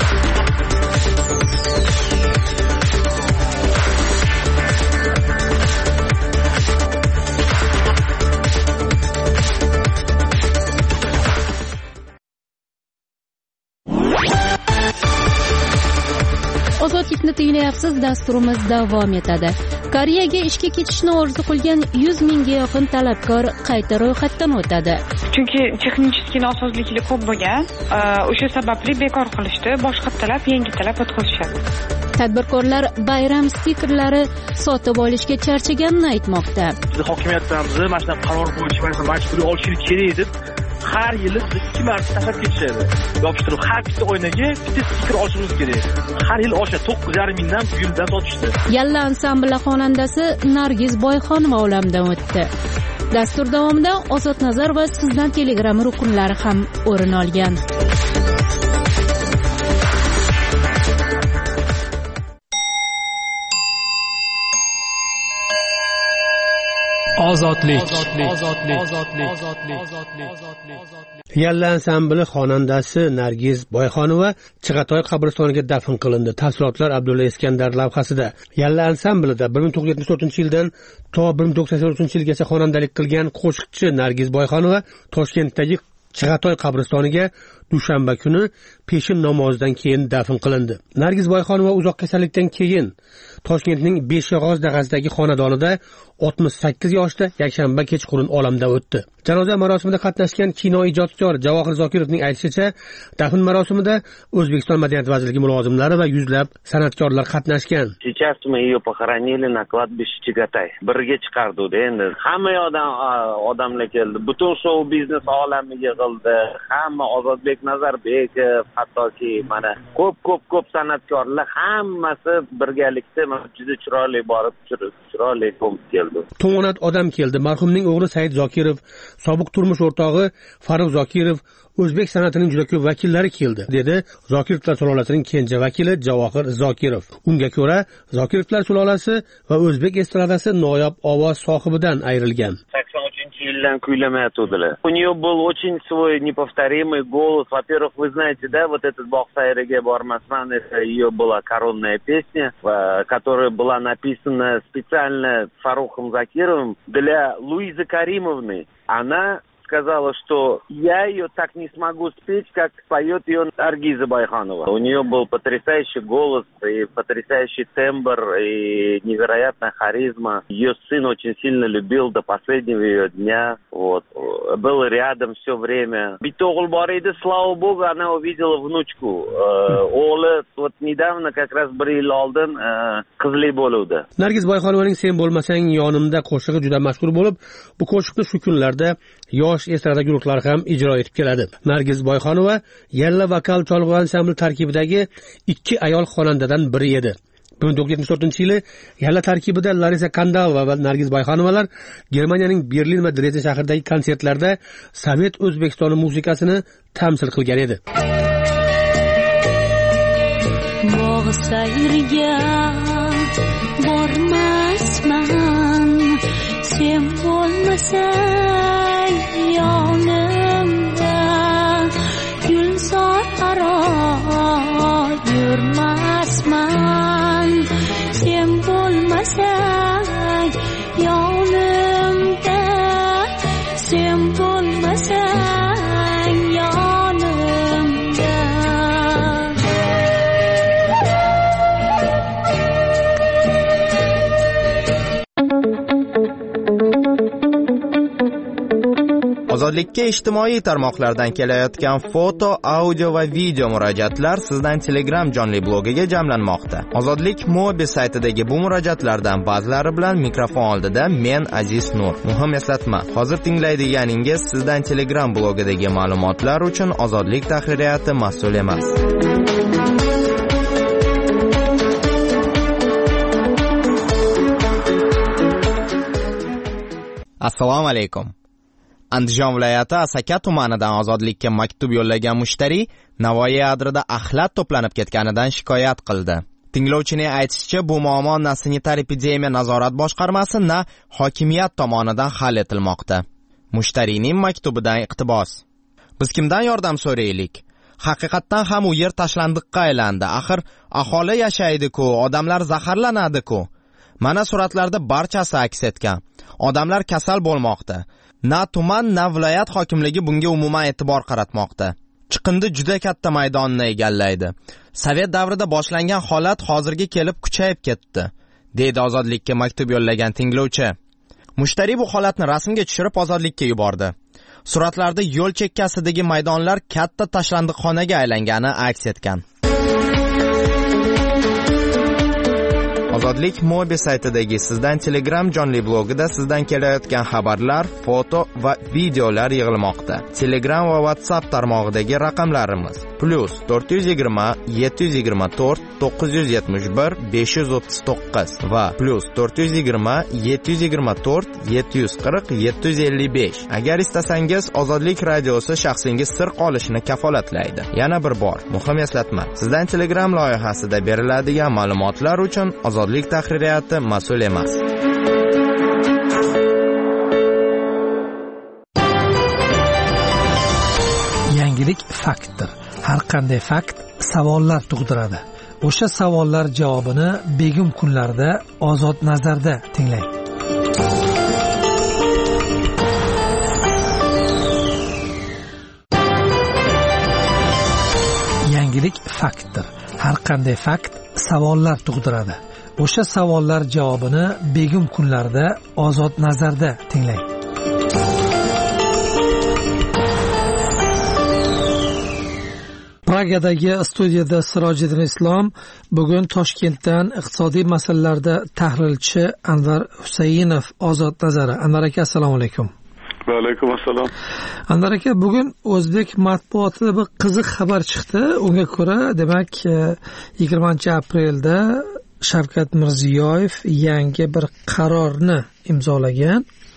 A: Ozodlikni tinglayapsiz. Dasturimiz davom etadi. Koreyaga ishga ketishni orzu qilgan yuz mingga yaqin talabkor qayta ro'yxatdan o'tadi.
J: Chunki texnik nosozliklar ko'p bo'lgan, o'sha sababli bekor qilishdi, boshqa talab, yangi talab o'tkazishadi.
A: Tadbirkorlar bayram stikerlari sotib olishga charchaganini aytmoqda.
P: Biz hokimiyatdan biz mana shunday qaror bo'yicha majburiy olish kerak deb har yili ikki marta tashlab ketishadi. Yopishtirib har bitta oynaga bitta stiker olishimiz kerak. Har yil o'sha to'qqiz yarim mingdan guldan sotishdi.
A: Yalla ansambli xonandasi Nargiz Boyxonova olamdan o'tdi. Dastur davomida Ozod Nazar va Sizdan Telegram ruknlari ham o'rin olgan.
O: Ozodlik. Yalla ansambli xonandasi Nargiz Boyxonova Chig'atoy qabristoniga dafn qilindi. Tafsilotlar Abdulla Iskandar lavhasida. Yalla ansamblida bir ming to'qqiz yuz yetmish to'rtinchi yildan to bir ming to'qqiz yuz sakson uchinchi yilgacha xonandalik qilgan qo'shiqchi Nargiz Boyxonova Toshkentdagi Chig'atoy qabristoniga dushanba kuni peshin namozidan keyin dafn qilindi. Nargiz Boyxonova uzoq kasallikdan keyin Toshkentning Beshyog'oz dag'asidagi xonadonida oltmish sakkiz yoshda yakshanba kechqurun olamdan o'tdi. Janoza marosimida qatnashgan kino ijodkor Javohir Zokirovning aytishicha, dafn marosimida O'zbekiston Madaniyat vazirligi mulozimlari va yuzlab san'atkorlar qatnashgan.
Q: Сейчас мы ее похоронили на кладбище Чигатай. Birga chiqardik endi. Hamma yoqdan odamlar keldi. Butun shou biznes olami yig'ildi. Hamma Ozodbek Nazarbekov, hattoki mana ko'p-ko'p ko'p san'atkorlar hammasi birgalikda juda chiroyli borib, chiroyli ko'mib keldi.
O: To'monat odam keldi. Marhumning o'g'li Said Zokirov, sobiq turmush o'rtog'i Farruh Zokirov, o'zbek san'atining juda ko'p vakillari keldi, dedi Zokirovlar sulolasining kenja vakili Javohir Zokirov. Unga ko'ra, Zokirovlar sulolasi va o'zbek estradasi noyob ovoz sohibidan ayrilgan.
Q: sakson uchinchi yildan kuylamayotdilar. У нее был очень свой неповторимый голос. Во-первых, вы знаете, да, вот этот «Бог сайреге Бармасман», это ее была коронная песня, которая была написана специально Фарухом Закировым для Луизы Каримовны. Она сказала, что я ее так не смогу спеть, как поет ее Наргиза Байханова. У нее был потрясающий голос, и потрясающий тембр, и невероятная харизма. Ее сын очень сильно любил до последнего ее дня. Вот. Был рядом все время. Битогул Бариды, слава богу, она увидела внучку. О'g'li вот недавно, как раз bir yil oldin qizli bo'luvdi.
O: Nargiz Boyxonovaning Sen bo'lmasang yonimda qo'shig'i juda mashhur bo'lib, bu qo'shiqni shu kunlarda yosh estrada guruhlari ham ijro etib keladi. Nargiz Boyxonova Yalla vokal cholg'u ansambli tarkibidagi ikki ayol xonandadan biri edi. bir ming to'qqiz yuz yetmish to'rtinchi yili Yalla tarkibida Larisa Kandalova va Nargiz Boyxonovalar Germaniyaning Berlin va Drezden shahridagi konsertlarda Sovet O'zbekistoni musiqasini tamsil qilgan edi.
R: Bog' sayrga bormasman, sen bo'lmasang yonimda, gulzor aro yurmasman, sen bo'lmasang yonimda, sen bo'lmasang yonimda.
S: Ozodlikka ijtimoiy tarmoqlardan kelayotgan foto, audio va video murojaatlar sizdan Telegram jonli blogiga jamlanmoqda. Ozodlik Mobi saytidagi bu murojaatlardan ba'zilari bilan mikrofon oldida men Aziz Nur. Muhim eslatma, hozir tinglaydiganingiz sizdan Telegram blogidagi ma'lumotlar uchun Ozodlik tahririyati mas'ul emas. Assalomu alaykum. Andijon viloyati Asaka tumanidan Ozodlikka maktub yo'llagan mushtari Navoiy Adrida axlat to'planib ketganidan shikoyat qildi. Tinglovchining aytishicha, bu muammo na sanitar epidemiya nazorat boshqarmasi, na hokimiyat tomonidan hal etilmoqda. Mushtarining maktubidan iqtibos. Biz kimdan yordam so'raylik? Haqiqatdan ham u yer tashlandiqqa aylandi. Axir aholi yashaydi-ku, odamlar zaharlanadi-ku. Mana suratlarda barchasi aks etgan. Odamlar kasal bo'lmoqda. Na tuman, na viloyat hokimligi bunga umuman e'tibor qaratmoqda. Chiqindi juda katta maydonni egallaydi. Sovet davrida boshlangan holat hozirga kelib kuchayib ketdi, deydi Ozodlikka maktub yo'llagan tinglovchi. Mushtari bu holatni rasmga tushirib Ozodlikka yubordi. Suratlarda yo'l chekkasidagi maydonlar katta tashlandiqxonaga aylangani aks etgan. Ozodlik Mobi saytidagi sizdan Telegram jonli blogida sizdan kelayotgan xabarlar, foto va videolar yig'ilmoqda. Telegram va WhatsApp tarmog'idagi raqamlarimiz plus to'rt yuz yigirma yetti yuz yigirma to'rt to'qqiz yuz yetmish bir besh yuz o'ttiz to'qqiz va plus to'rt yuz yigirma yetti yuz yigirma to'rt yetti yuz qirq yetti yuz ellik besh. Agar istasangiz Ozodlik radiosi shaxsingiz sir qolishini kafolatlaydi. Yana bir bor muhim eslatma. Sizdan Telegram loyihasida beriladigan ma'lumotlar uchun Ozodlik tahririyati mas'ul emas.
F: Yangilik faktdir. Har qanday fakt savollar tug'diradi. O'sha savollar javobini begim kunlarda Ozod nazarda tinglang. Yangilik faktdir. Har qanday fakt savollar tug'diradi. O'sha savollar javobini begim kunlarda Ozod nazarda tinglang. Pragadagi studiyada Sirojiddin Islom, bugun Toshkentdan iqtisodiy masalalarda tahrilchi Anvar Husayinov Ozod nazari. Anvar aka, assalomu alaykum.
T: Va alaykum assalom.
F: Anvar aka, bugun o'zbek matbuotida bir qiziq xabar chiqdi. Unga ko'ra, demak, yigirmanchi aprelda Shavkat Mirziyoyev yangi bir qarorni imzolagan.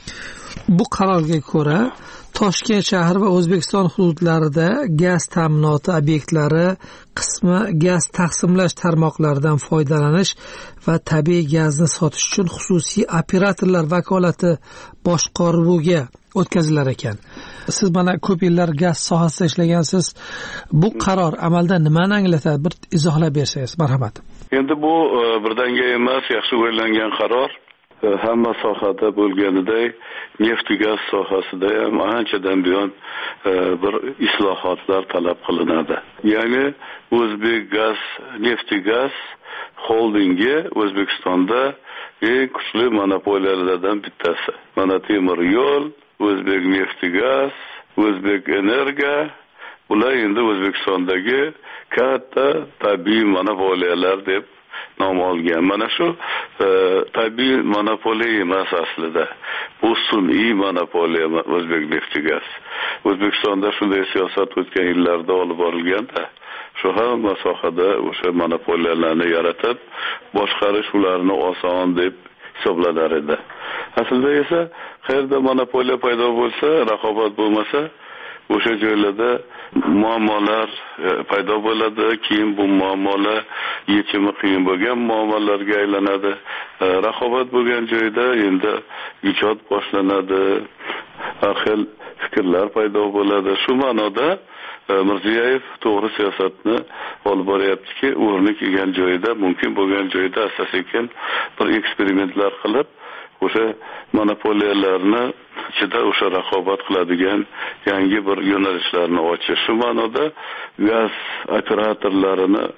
F: Bu qarorga ko'ra Toshkent shahri va O'zbekiston hududlarida gaz ta'minoti obyektlari qismi gaz taqsimlash tarmoqlaridan foydalanish va tabiiy gazni sotish uchun xususiy operatorlar vakolati boshqaruviga o'tkazilar ekan. Siz mana ko'p yillar gaz sohasida ishlagansiz. Bu qaror amalda nimani anglatadi? Bir izohlab bersangiz, marhamat.
T: Endi bu birdaniga emas, yaxshi o'ylangan qaror. Hamma sohada bo'lganiday neft gaz sohasida ham anchadan buyon bir islohotlar talab qilinadi. Ya'ni O'zbek gaz, neft gaz holdingi O'zbekistonda eng kuchli monopoliyalardan bittasi. Mana temir yo'l, O'zbek neft gaz, O'zbek energiya, bular endi O'zbekistondagi katta tabiiy monopoliyalar deb nom olgan. Mana shu e, tabiiy monopoliya emas aslida. Bu sun'iy monopoliya O'zbek nefti gaz. O'zbekistonda shunday siyosat o'tgan yillarda olib borilganda, shu hamma sohada o'sha monopoliyalarni yaratib, boshqarish ularni oson deb hisoblanar edi. Aslida esa qayerda monopoliya paydo bo'lsa, raqobat bo'lmasa, o'sha joylarda muammolar paydo bo'ladi. Keyin bu muammolar yechimi qiyin bo'lgan muammolarga aylanadi. Raqobat bo'lgan joyda endi ijod boshlanadi, har xil fikrlar paydo bo'ladi. Shu ma'noda Mirziyoyev to'g'ri siyosatni olib boryaptiki, o'rni kelgan joyda, mumkin bo'lgan joyda asta-sekin bir eksperimentlar qilib, o'sha monopoliyalarni ichida o'sha raqobat qiladigan yangi bir yo'nalishlarni ochish. Shu ma'noda gaz operatorlarini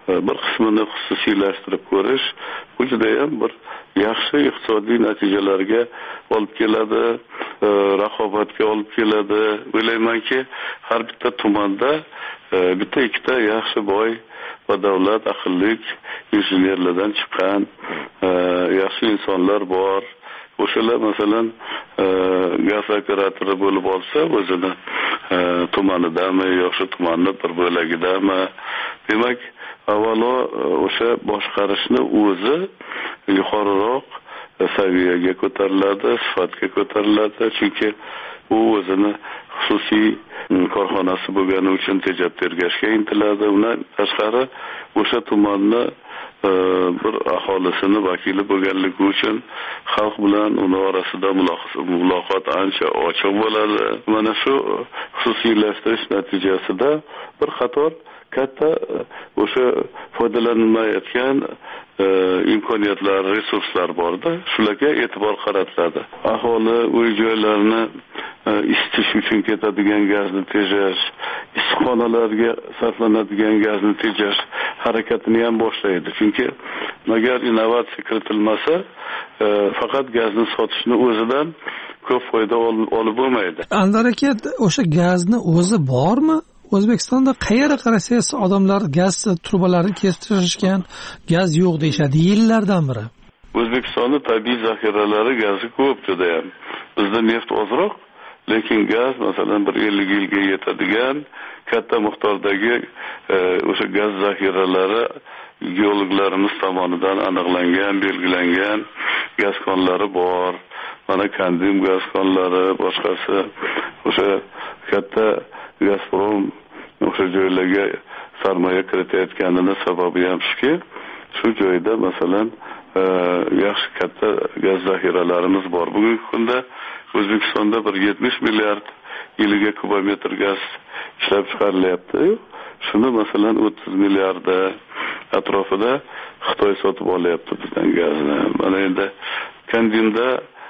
T: bir qismini xususiylashtirib ko'rish bu judayam bir yaxshi iqtisodiy natijalarga olib keladi, raqobatga olib keladi. O'ylaymanki, har bitta tumanda bitta ikkita yaxshi boy va davlat aqllik injenerlardan chiqqan yaxshi insonlar bor. O'shalar masalan gaz operatori bo'lib olsa, o'zini tumanidami yoki tumanning bir bo'lagidami, demak, avvalo o'sha boshqarishni o'zi yuqoriroq saviyaga ko'tariladi, sifatga ko'tariladi, chunki u o'zini xususiy korxonasi bo'lgani uchun tejab tergashga intiladi. Undan tashqari o'sha tumanni bir aholisini vakili bo'lganligi uchun xalq bilan uni orasida muloqot ancha ochiq bo'ladi. Mana shu xususiylashtirish natijasida bir qator katta o'sha foydalanilmayotgan imkoniyatlar, resurslar borda, shularga e'tibor qaratiladi. Aholi uy joylarini isitish uchun ketadigan gazni tejash, issiqxonalarga sarflanadigan gazni tejash harakatini ham boshlaydi. Chunki agar innovatsiya kiritilmasa, faqat gazni sotishni o'zidan ko'p foyda olib bo'lmaydi.
F: Anvar aka, o'sha gazni o'zi bormi? O'zbekistonda qayerga qarasangiz odamlar gaz trubalarini kestirishgan, gaz yo'q deyshadi yillardan beri.
T: O'zbekistonda tabiiy zaxiralari gazi ko'p judayam. Bizda neft ozroq, lekin gaz masalan bir ellik yilga yetadigan katta miqdordagi o'sha gaz zaxiralari geologlarimiz tomonidan aniqlangan, belgilangan gaz konlari bor. Mana Kandim gaz konlari, boshqasi o'sha katta Gazprom o'sha joylarga sarmoya kiritayotganining sababi ham shuki, shu joyda masalan yaxshi katta gaz zaxiralarimiz bor. Bugungi kunda O'zbekistonda bir yetmish milliard yiliga kubometr gaz ishlab chiqarilyapti. Shuni masalan o'ttiz milliarda atrofida Xitoy sotib olyapti bizdan gazni. Mana endi Kandimda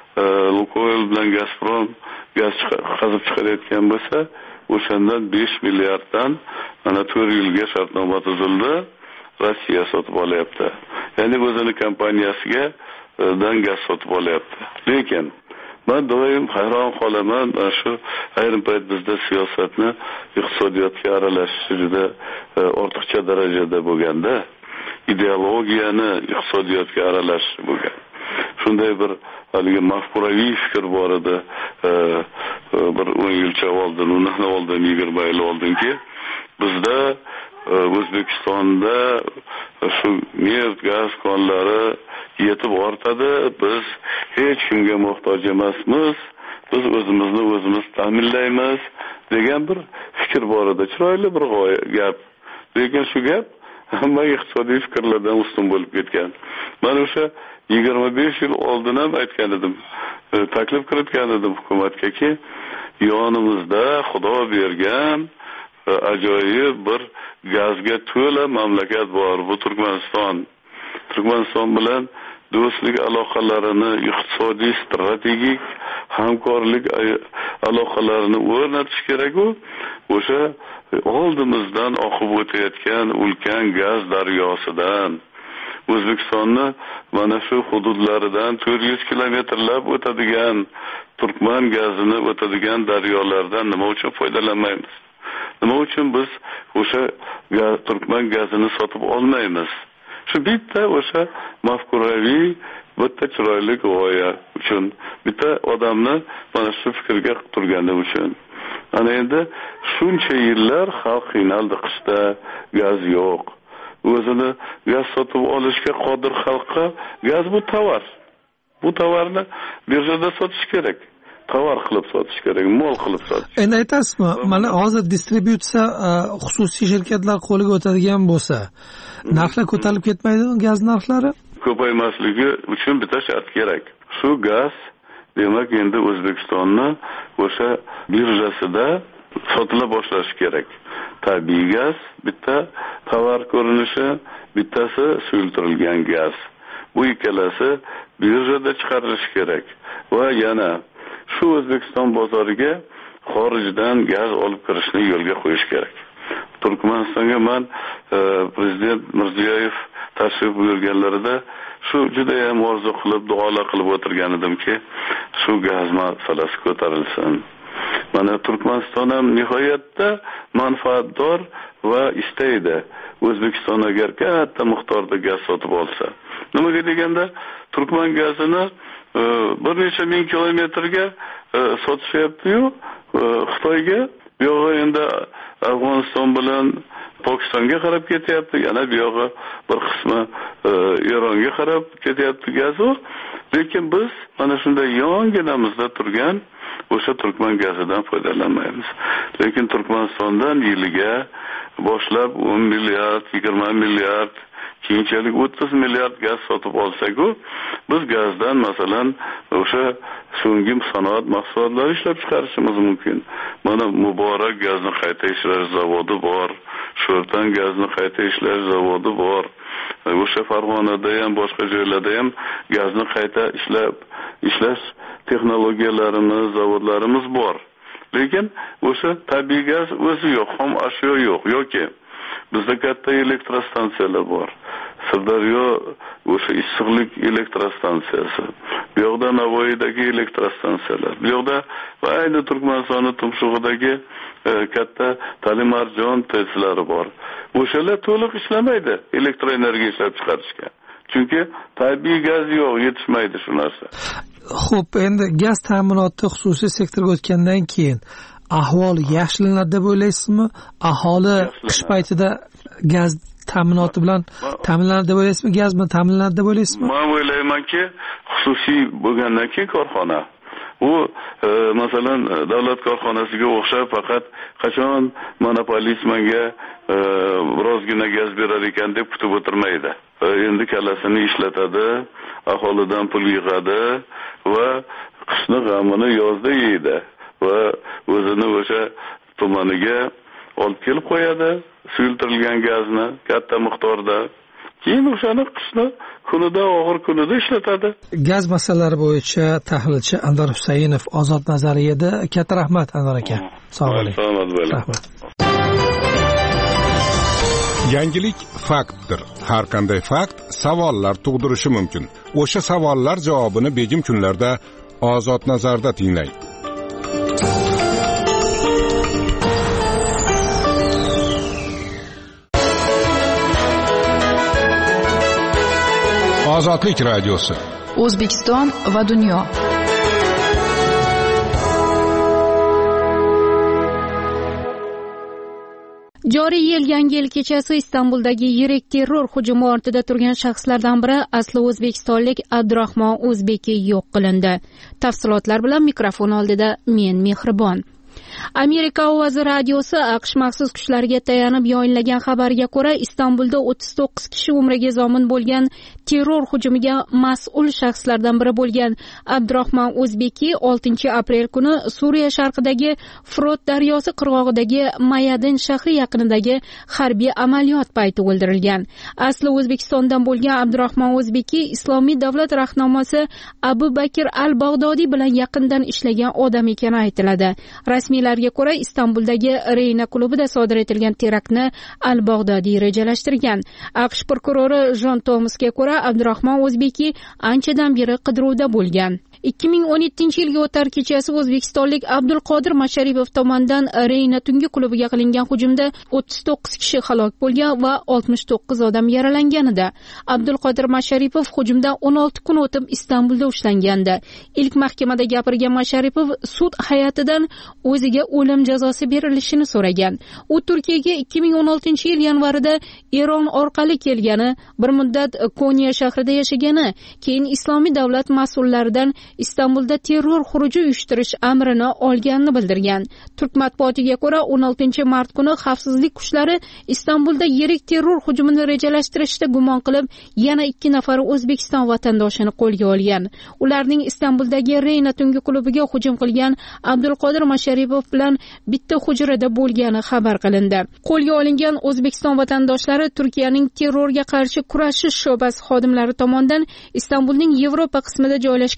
T: Lukoil bilan Gazprom gaz qazib chiqarayotgan bo'lsa, o'shandan besh milliarddan mana to'rt yilga shartnoma tuzildi, Rossiya sotib olyapti. Ya'ni o'zining kompaniyasiga dan gaz sotib olyapti. Lekin men doim hayron qolaman, shu ayrim payt bizda siyosatni iqtisodiyotga aralashish juda ortiqcha darajada bo'lganda, ideologiyani iqtisodiyotga aralashish bo'lgan. Shunday bir haligi mafkuraviy fikr bor edi, bir o'n yilcha oldin, undan oldin yigirma yil oldinki, bizda O'zbekistonda shu neft gaz konlari yetib ortadi, biz hech kimga muhtoj emasmiz, biz o'zimizni o'zimiz ta'minlaymiz degan bir fikr bor edi. Chiroyli bir gap. Lekin shu gap hamma iqtisodiy fikrlardan ustun bo'lib ketgan. Men o'sha yigirma besh yil oldin ham aytgan edim, taklif kiritgan edim hukumatga-ki, yonimizda Xudo bergan ajoyib bir gazga to'la mamlakat bor, bu Turkmaniston. Turkmaniston bilan do'stlik aloqalarini, iqtisodiy strategik hamkorlik aloqalarini o'rnatish kerak-ku. O'sha oldimizdan oqib o'tayotgan ulkan gaz daryosidan O'zbekistonni mana shu hududlaridan to'rt yuz kilometrlab o'tadigan Turkman gazini o'tadigan daryolardan nima uchun foydalanmaymiz? Nima uchun biz o'sha Turkman gazini sotib olmaymiz? Shu bitta o'sha mafkuraviy, bitta chiroyli g'oya uchun, bitta odamni mana shu fikrga turgani uchun. Ana endi shuncha yillar xalq qiynaldi, qishda gaz yo'q. O'zini gaz sotib olishga qodir xalqqa gaz bu tovar. Bu tovarni birjada sotish kerak. Tovar qilib sotish kerak, mol qilib sotish.
F: Endi aytasizmi, mana hozir distributsiya xususiy shirkatlar qo'liga o'tadigan bo'lsa, narxlar ko'tarilib ketmaydimi, gaz narxlari?
T: Ko'paymasligi uchun bitta shart kerak. Shu gaz demak endi O'zbekistonni o'sha birjasida sotila boshlash kerak. Tabiiy gaz bitta tovar ko'rinishi, bittasi suyultirilgan gaz. Bu ikkalasi birjada chiqarilishi kerak. Va yana shu O'zbekiston bozoriga xorijdan gaz olib kirishni yo'lga qo'yish kerak. Turkmanistonga men prezident Mirziyoyev tashrif buyurganlarida shu juda ham orzu qilib duolar qilib o'tirgan edimki, shu gaz masalasi ko'tarilsin. Mana Turkmaniston ham nihoyatda manfaatdor va istaydi. O'zbekiston agar katta miqdorda gaz sotib olsa. Nimaga deganda, Turkman gazini bir necha ming kilometrga sotishyapti-yu, Xitoyga, bu yo'g'i endi Afg'oniston bilan Pokistonga qarab ketyapti, yana bu yo'g'i bir qismi Eronga qarab ketyapti gazi. Lekin biz mana shunday yonginamizda turgan o'sha Turkman gazidan foydalanmaymiz. Lekin Turkmanistondan yiliga boshlab o'n milliard, yigirma milliard, keyinchalik o'ttiz milliard gaz sotib olsak-ku, biz gazdan masalan o'sha so'nggi sanoat mahsulotlari ishlab chiqarishimiz mumkin. Mana Muborak gazni qayta ishlash zavodi bor, Sho'rtan gazni qayta ishlash zavodi bor. O'sha Farg'onada ham, boshqa joylarda ham gazni qayta ishlab ishlash texnologiyalarimiz, zavodlarimiz bor. Lekin o'sha tabiiy gaz o'zi yo'q, xom ashyo yo'q yoki bizda katta elektrostansiyalar bor. Sirdaryo o'sha issiqlik elektrostansiyasi. Bu yoqda Navoiydagi elektrostansiyalar. Bu yoqda va ayni Turkmanistonning tumshug'idagi katta Talimarjon testlari bor. O'shalar to'liq ishlamaydi elektroenergiya ishlab chiqarishga. Chunki tabiiy gaz yo'q, yetishmaydi shu narsa.
F: Xo'p, endi gaz ta'minoti xususiy sektorga o'tgandan keyin ahvol yaxshilanadi deb o'ylaysizmi? Aholi qish paytida gaz ta'minoti bilan ta'minlanadi deb o'ylaysizmi? Gaz bilan ta'minlanadi deb o'ylaysizmi?
T: Men o'ylaymanki, xususiy bo'lgandan keyin korxona u e, masalan davlat korxonasiga o'xshab faqat qachon monopolist menga e, birozgina gaz berar ekan deb kutib o'tirmaydi. E, endi kallasini ishlatadi, aholidan pul yig'adi va qishni g'amini yozda yeydi va o'zini o'sha tumaniga olib kelib qo'yadi, suyultirilgan gazni katta miqdorda. Keyin o'shani qishni kunida, og'ir kunida ishlatadi.
F: Gaz masalalari bo'yicha tahlilchi Anvar Husaynov Ozod nazariyada. Katta rahmat Anvar aka. Sog' bo'ling. Rahmat.
C: Yangilik faktdir. Har qanday fakt savollar tug'dirishi mumkin. O'sha savollar javobini begim kunlarda Ozod nazarda tinglang. Ozodlik radiosi.
I: O'zbekiston va dunyo.
A: Joriy yil yangi yil kechasi Istanbuldagi yirik terror hujumi ortida turgan shaxslardan biri asli o'zbekistonlik Abdurahmon O'zbeki yo'q qilindi. Tafsilotlar bilan mikrofon oldida men Mehribon. Amerika ovozi radiosi AQSh maxsus kuchlariga tayanib yoyinlagan xabarga ko'ra, Istanbulda o'ttiz to'qqiz kishi umriga zomin bo'lgan terror hujumiga mas'ul shaxslardan biri bo'lgan Abdurahmon O'zbeki oltinchi aprel kuni Suriya sharqidagi Frot daryosi qirg'og'idagi Mayadin shahri yaqinidagi harbiy amaliyot payti o'ldirilgan. Asli O'zbekistondan bo'lgan Abdurahmon O'zbeki Islomiy davlat rahnamosi Abu Bakr al-Bag'dodiy bilan yaqindan ishlagan odam ekani aytiladi. Rasmiylarga ko'ra, Istanbuldagi Reyna klubida sodir etilgan teraktni al-Bag'dodiy rejalashtirgan. AQSh prokurori Jon Tomasga ko'ra, Abdurahmon O'zbeki anchadan beri qidiruvda bo'lgan. ikki ming o'n yettinchi yilga o'tar kechasi o'zbekistonlik Abdulqodir Masharipov tomonidan Reyna tungi klubiga qilingan hujumda o'ttiz to'qqiz kishi halok bo'lgan va oltmish to'qqiz odam yaralangan edi. Abdulqodir Masharipov hujumdan o'n olti kun o'tib Istanbulda ushlangandi. Ilk mahkamada gapirgan Masharipov sud hay'atidan o'ziga o'lim jazosi berilishini so'ragan. U Turkiyaga ikki ming o'n oltinchi yil yanvarida Eron orqali kelgani, bir muddat Konya shahrida yashagani, keyin Islomiy davlat mas'ullaridan Istanbulda terror xuruji uyushtirish amrini olganini bildirgan. Turk matbuotiga ko'ra, o'n oltinchi mart kuni xavfsizlik kuchlari Istanbulda yirik terror hujumini rejalashtirishda gumon qilib, yana ikki nafar O'zbekiston vatandoshini qo'lga olgan. Ularning Istanbuldagi Reyna tungi klubiga hujum qilgan Abdulqodir Masharipov bilan bitta hujrada bo'lgani xabar qilindi. Qo'lga olingan O'zbekiston vatandoshlari Turkiyaning terrorga qarshi kurashish sho'basi xodimlari tomonidan Istanbulning Yevropa qismida joylashgan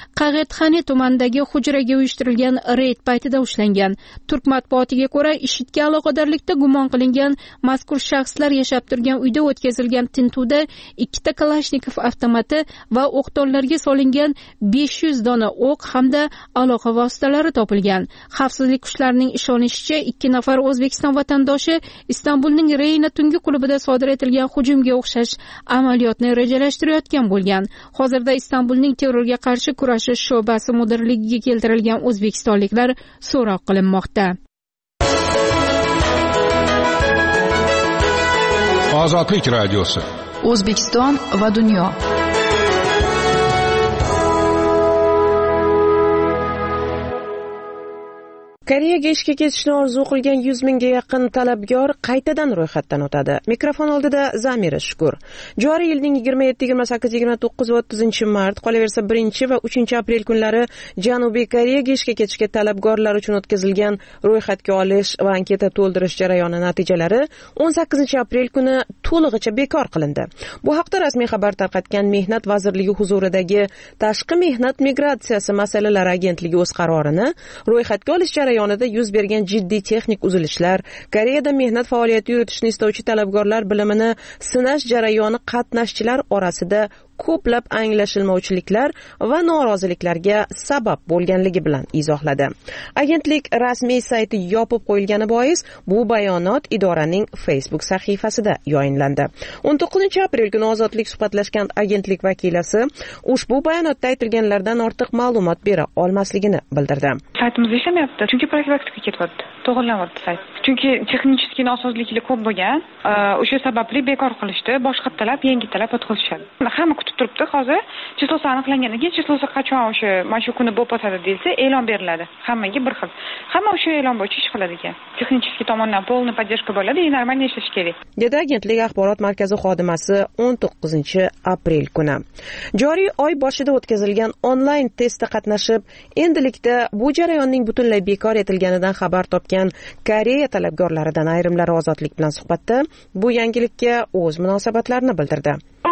A: Qag'etxani tumanidagi hujraga uyushtirilgan reyd paytida ushlangan. Turk matbuotiga ko'ra, IShIDga aloqadorlikda gumon qilingan mazkur shaxslar yashab turgan uyda o'tkazilgan tintuvda ikkita Kalashnikov avtomati va o'qdonlarga solingan besh yuz dona o'q hamda aloqa vositalari topilgan. Xavfsizlik kuchlarining ishonishicha, ikki nafar O'zbekiston vatandoshi Istanbulning Reyna tungi klubida sodir etilgan hujumga o'xshash amaliyotni rejalashtirayotgan bo'lgan. Hozirda Istanbulning terrorga qarshi kurashish sho'basi mudirligiga keltirilgan o'zbekistonliklar so'roq qilinmoqda.
C: Ozodlik radiosi.
I: O'zbekiston va dunyo.
L: Koreyaga ishga ketishni orzu qilgan yuz mingga yaqin talabgor qaytadan ro'yxatdan o'tadi. Mikrofon oldida Zamira Shukur. Joriy yilning yigirma yetti, yigirma sakkiz, yigirma to'qqiz va o'ttizinchi mart, qolaversa birinchi va uchinchi aprel kunlari Janubiy Koreyaga ishga ketishga talabgorlar uchun o'tkazilgan ro'yxatga olish va anketa to'ldirish jarayoni natijalari o'n sakkizinchi aprel kuni to'lig'icha bekor qilindi. Bu haqda rasmiy xabar tarqatgan Mehnat vazirligi huzuridagi Tashqi mehnat migratsiyasi masalalari agentligi o'z qarorini ro'yxatga olish jarayoni yonida yuz bergan jiddiy texnik uzilishlar, Koreyada mehnat faoliyati yuritishni istovchi talabgorlar bilimini sinash jarayoni qatnashchilar orasida ko'plab anglashilmovchiliklar va noroziliklarga sabab bo'lganligi bilan izohladi. Agentlik rasmiy sayti yopib qo'yilgani bois bu bayonot idoraning Facebook sahifasida yayınlandi. o'n to'qqizinchi aprel kuni Ozodlik suhbatlashgan agentlik vakilasi ushbu bayonotda aytilganlardan ortiq ma'lumot bera olmasligini bildirdi.
J: Saytimiz ishlamayapti, chunki profilaktika ketyapti. To'g'irlanyapti sayt. Chunki texnik nosozliklar ko'p bo'lgan, o'sha sababli bekor qilishdi, boshqa talab, yangi talab o'tkazishadi. Hamma kutib turibdi hozir. Chislosi aniqlangandan keyin chislosi qachon o'sha mana shu kuni bo'lib o'tadi desa, e'lon beriladi. Hammaga bir xil. Hamma o'sha e'lon bo'yicha ish qiladi ekan. Texnik tomonidan полный поддержка bo'ladi, normal ishlash kerak.
L: Dedi agentlik axborot markazi xodimasi o'n to'qqizinchi aprel kuni. Joriy oy boshida o'tkazilgan onlayn testda qatnashib, endilikda bu jarayonning butunlay bekor etilganidan xabar topgan Koreya talabgorlaridan ayrimlari Ozodlik bilan suhbatda bu yangilikka o'z munosabatlarini bildirdi.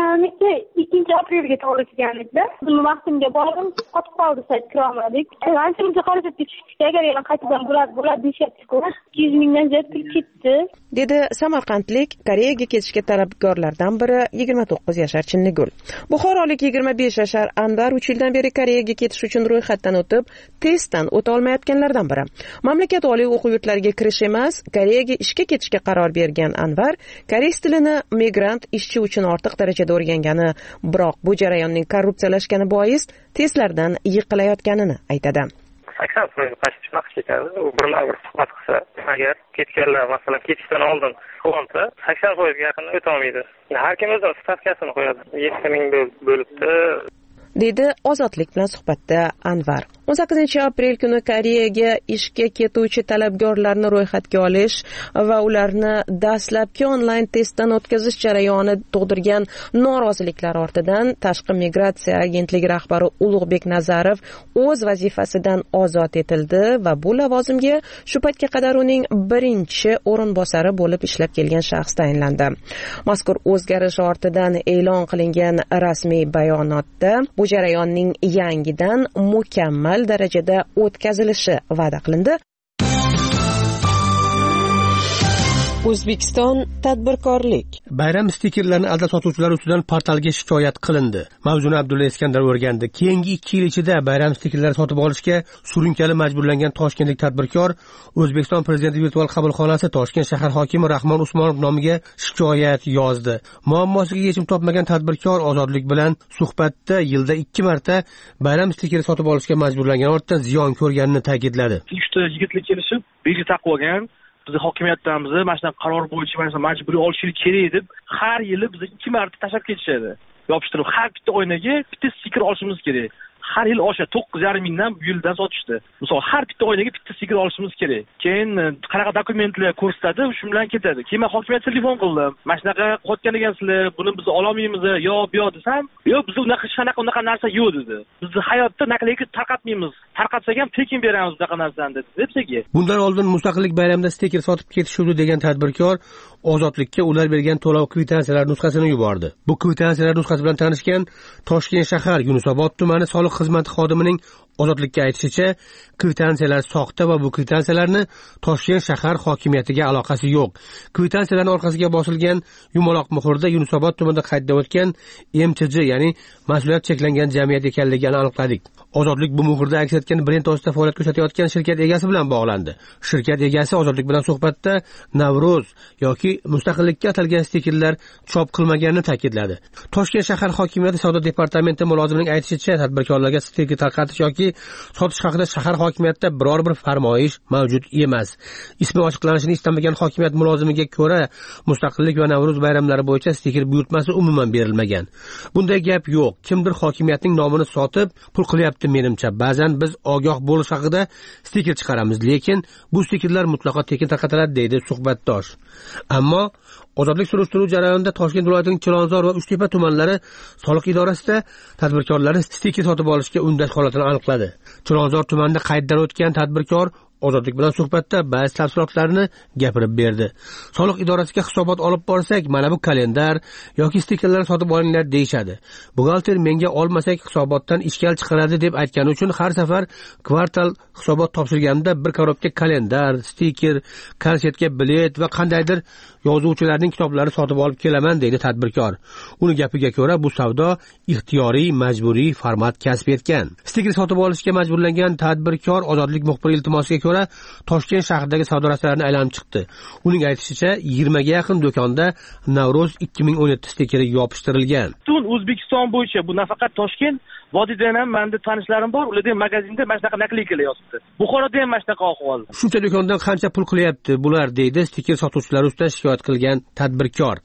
U: ikkinchi aprelga to'g'ri kelganlikda vaqtimga bordim, qotib qoldi sayt kirolmadik. Ancha xarajatga tushdik, agar yana qaytadan bo'ladi bo'ladi deyapti-ku. ikki yuz mingdan ziyod pul ketdi.
L: Dedi Samarqandlik Koreyaga ketishga talabgorlardan biri yigirma to'qqiz yashar Chinnigul. Buxorolik yigirma besh yashar Anvar uch yildan beri Koreyaga ketish uchun ro'yxatdan o'tib, testdan o'ta olmayotganlardan biri. Mamlakat oliy o'quv yurtlariga kirish emas, Koreyaga ishga ketishga qaror bergan Anvar koreys tilini migrant ishchi uchun ortiq darajada o'rgangani, biroq bu jarayonning korrupsiyalashgani bois testlardan yiqilayotganini aytadi.
V: sakson foiz past shunaqa ketadi. U birma bir suhbat qilsa, agar ketganlar masalan ketishdan oldin qilsa, sakson foizga yaqin o'ta olmaydi. Har kim o'zining stavkasini qo'yadi. yetti ming bo'libdi.
L: Dedi Ozodlik bilan suhbatda Anvar. o'n sakkizinchi aprel kuni Koreyaga ishga ketuvchi talabgorlarni ro'yxatga olish va ularni dastlabki onlayn testdan o'tkazish jarayoni tug'dirgan noroziliklar ortidan Tashqi migratsiya agentligi rahbari Ulug'bek Nazarov o'z vazifasidan ozod etildi va bu lavozimga shu paytga qadar uning birinchi o'rinbosari bo'lib ishlab kelgan shaxs tayinlandi. Mazkur o'zgarish ortidan e'lon qilingan rasmiy bayonotda bu jarayonning yangidan mukammal darajada o'tkazilishi va'da qilindi. O'zbekiston tadbirkorlik.
O: Bayram stikerlarini aldab sotuvchilar ustidan portalga shikoyat qilindi. Mavzuni Abdulla Iskandar o'rgandi. Keyingi ikki yil ichida bayram stikerlarini sotib olishga surunkali majburlangan toshkentlik tadbirkor O'zbekiston Prezidenti virtual qabulxonasi Toshkent shahar hokimi Rahmon Usmonov nomiga shikoyat yozdi. Muammosiga yechim topmagan tadbirkor Ozodlik bilan suhbatda yilda ikki marta bayram stikeri sotib olishga majburlangan ortidan ziyon ko'rganini ta'kidladi.
P: uchta yigitlik kelishib, belgi taqib olgan. Biz hokimiyatdamiz, mana shu qaror bo'yicha mana majburiy olishlik kerak deb har yili biz ikki marta tashlab ketishadi. Yopishtirib, har bitta oynaga bitta stiker olishimiz kerak. Har yil o'sha to'qqiz yarim mingdan bu yildan sotishdi. Misol har bitta oynaga bitta stiker olishimiz kerak. Keyin qanaqa dokumentlar ko'rsatadi, shu bilan ketadi. Keyin men hokimiyatga telefon qildim. Mana shunaqa qotgan ekansizlar, buni biz ola olmaymiz, yo bu yo desam, yo biz unaqa shunaqa unaqa narsa yo'q dedi. Biz hayotda nakleyka tarqatmaymiz. Tarqatsak ham tekin beramiz bunaqa narsani dedi. Debsaki.
O: Bundan oldin Mustaqillik bayramida stiker sotib ketishuvdi degan tadbirkor Ozodlikka ular bergan to'lov kvitansiyalar nusxasini yubordi. Bu kvitansiyalar nusxasi bilan tanishgan Toshkent shahar Yunusobod tumani soliq xizmati xodimining Ozodlikka aytishicha, kvitansiyalar soxta va bu kvitansiyalarni Toshkent shahar hokimiyatiga aloqasi yo'q. Kvitansiyalarning orqasiga bosilgan yumaloq muhrda Yunusobod tumanida qaydda o'tgan M T J, ya'ni mas'uliyat cheklangan jamiyat ekanligini aniqladik. Ozodlik bu muhrda aks etgan brend ostida faoliyat ko'rsatayotgan shirkat egasi bilan bog'landi. Shirkat egasi Ozodlik bilan suhbatda Navro'z yoki mustaqillikka atalgan stikerlar chop qilmaganini ta'kidladi. Toshkent shahar hokimiyati savdo departamenti mulozimining aytishicha, tadbirkorlarga stiker tarqatish yoki sotish haqida shahar hokimiyatida biror bir farmoyish mavjud emas. Ismi ochiqlanishini istamagan hokimiyat mulozimiga ko'ra, Mustaqillik va Navro'z bayramlari bo'yicha stiker buyurtmasi umuman berilmagan. Bunday gap yo'q. Kimdir hokimiyatning nomini sotib, pul qilyapti menimcha. Ba'zan biz ogoh bo'lish haqida stiker chiqaramiz, lekin bu stikerlar mutlaqo tekin tarqatiladi, deydi suhbatdosh. Ammo Ozodlik surishtiruv jarayonida Toshkent viloyatining Chilonzor va Uchtepa tumanlari soliq idorasida tadbirkorlarni stiker sotib olishga undash holatini aniqladi. Chilonzor tumanida qayddan o'tgan tadbirkor Ozodlik bilan suhbatda ba'zi tafsilotlarni gapirib berdi. Soliq idorasiga hisobot olib borsak, mana bu kalendar yoki stikerlarni sotib olinglar deyshadi. Buxgalter menga olmasak hisobotdan ishkal chiqaradi deb aytgani uchun har safar kvartal hisobot topshirganimda bir korobka kalendar, stiker, konsertga bilet va qandaydir yozuvchilarning kitoblarini sotib olib kelaman, deydi tadbirkor. Uni gapiga ko'ra, bu savdo ixtiyoriy, majburiy format kasb etgan. Stiker sotib olishga majburlangan tadbirkor Ozodlik muxbiri iltimosiga ko'ra Toshkent shahridagi savdo rastalarini aylanib chiqdi. Uning aytishicha, yigirma ga yaqin do'konda Navro'z ikki ming o'n yetti stikeri yopishtirilgan.
P: Butun O'zbekiston bo'yicha, bu nafaqat Toshkent, Vodiydan ham menda tanishlarim bor, ularda ham magazinda mana shunaqa nakleykalar yozibdi. Buxoroda ham mana shunaqa ahvol.
O: Shuncha do'kondan qancha pul qilyapti bular, deydi stiker sotuvchilari ustidan shikoyat qilgan tadbirkor.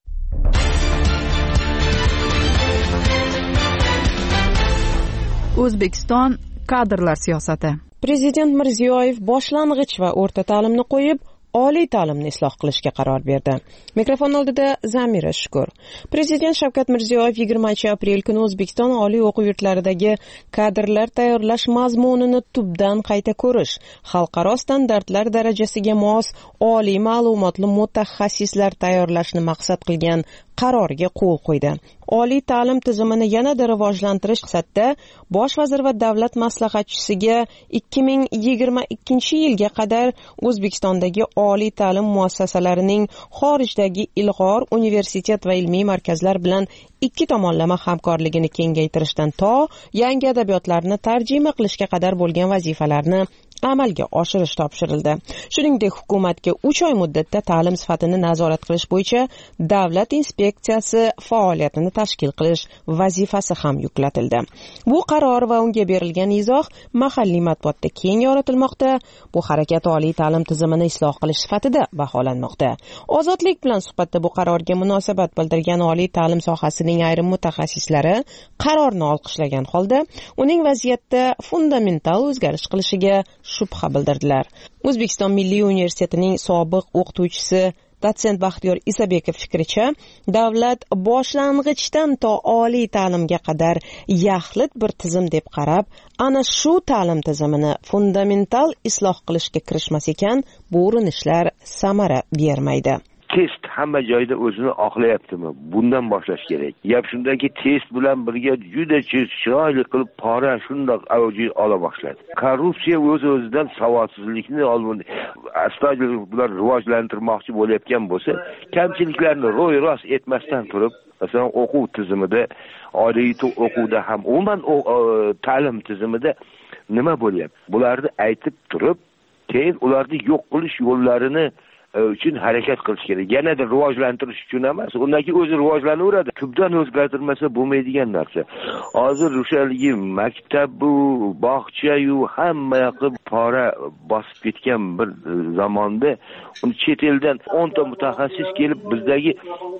I: O'zbekiston kadrlar siyosati.
L: Prezident Mirziyoyev boshlang'ich va o'rta ta'limni qo'yib, oliy ta'limni isloh qilishga qaror berdi. Mikrofon oldida Zamira Shukur. Prezident Shavkat Mirziyoyev yigirmanchi aprel kuni O'zbekiston oliy o'quv yurtlaridagi kadrlar tayyorlash mazmunini tubdan qayta ko'rish, xalqaro standartlar darajasiga mos oliy ma'lumotli mutaxassislar tayyorlashni maqsad qilgan qarorga qo'l qo'ydi. Oliy ta'lim tizimini yanada rivojlantirish maqsadida bosh vazir va davlat maslahatchisiga ikki ming yigirma ikkinchi yilga qadar O'zbekistondagi oliy ta'lim muassasalarining xorijdagi ilg'or universitet va ilmiy markazlar bilan ikki tomonlama hamkorligini kengaytirishdan to yangi adabiyotlarni tarjima qilishga qadar bo'lgan vazifalarni amalga oshirish topshirildi. Shuningdek, hukumatga uch oy muddatda ta'lim sifatini nazorat qilish bo'yicha davlat inspeksiyasi faoliyatini tashkil qilish vazifasi ham yuklatildi. Bu qaror va unga berilgan izoh mahalliy matbuotda keng yoritilmoqda. Bu harakat oliy ta'lim tizimini isloh qilish sifatida baholanmoqda. Ozodlik bilan suhbatda bu qarorga munosabat bildirgan oliy ta'lim sohasining ayrim mutaxassislari qarorni olqishlagan holda uning vaziyatda fundamental o'zgarish qilishiga shubha bildirdilar. O'zbekiston Milliy universitetining sobiq o'qituvchisi dotsent Baxtiyor Isabekov fikricha, davlat boshlang'ichdan to oliy ta'limga qadar yaxlit bir tizim deb qarab, ana shu ta'lim tizimini fundamental isloh qilishga kirishmas ekan, bu urinishlar samara bermaydi.
B: Test hamma joyda o'zini oqlayaptimi? Bundan boshlash kerak. Gap shundaki, test bilan birga juda chiroyli qilib pora shundoq avjiy ola boshladi. Korrupsiya o'z-o'zidan savodsizlikni olmadi. Astoydil bular rivojlantirmoqchi bo'layotgan bo'lsa, kamchiliklarni ro'y-rost etmasdan turib, masalan, o'quv tizimida, oliy o'quvda ham, umuman ta'lim tizimida nima bo'lyapti? Bularni aytib turib, keyin ularni yo'q qilish yo'llarini uchun harakat qilish kerak. Yanada rivojlantirish uchun emas, undan keyin o'zi rivojlanaveradi. Tubdan o'zgartirmasa bo'lmaydigan narsa. Hozir o'shaligi maktab-bu, bog'cha-yu hamma yoqqa pora bosib ketgan bir zamonda uni chet eldan o'n ta mutaxassis kelib bizdagi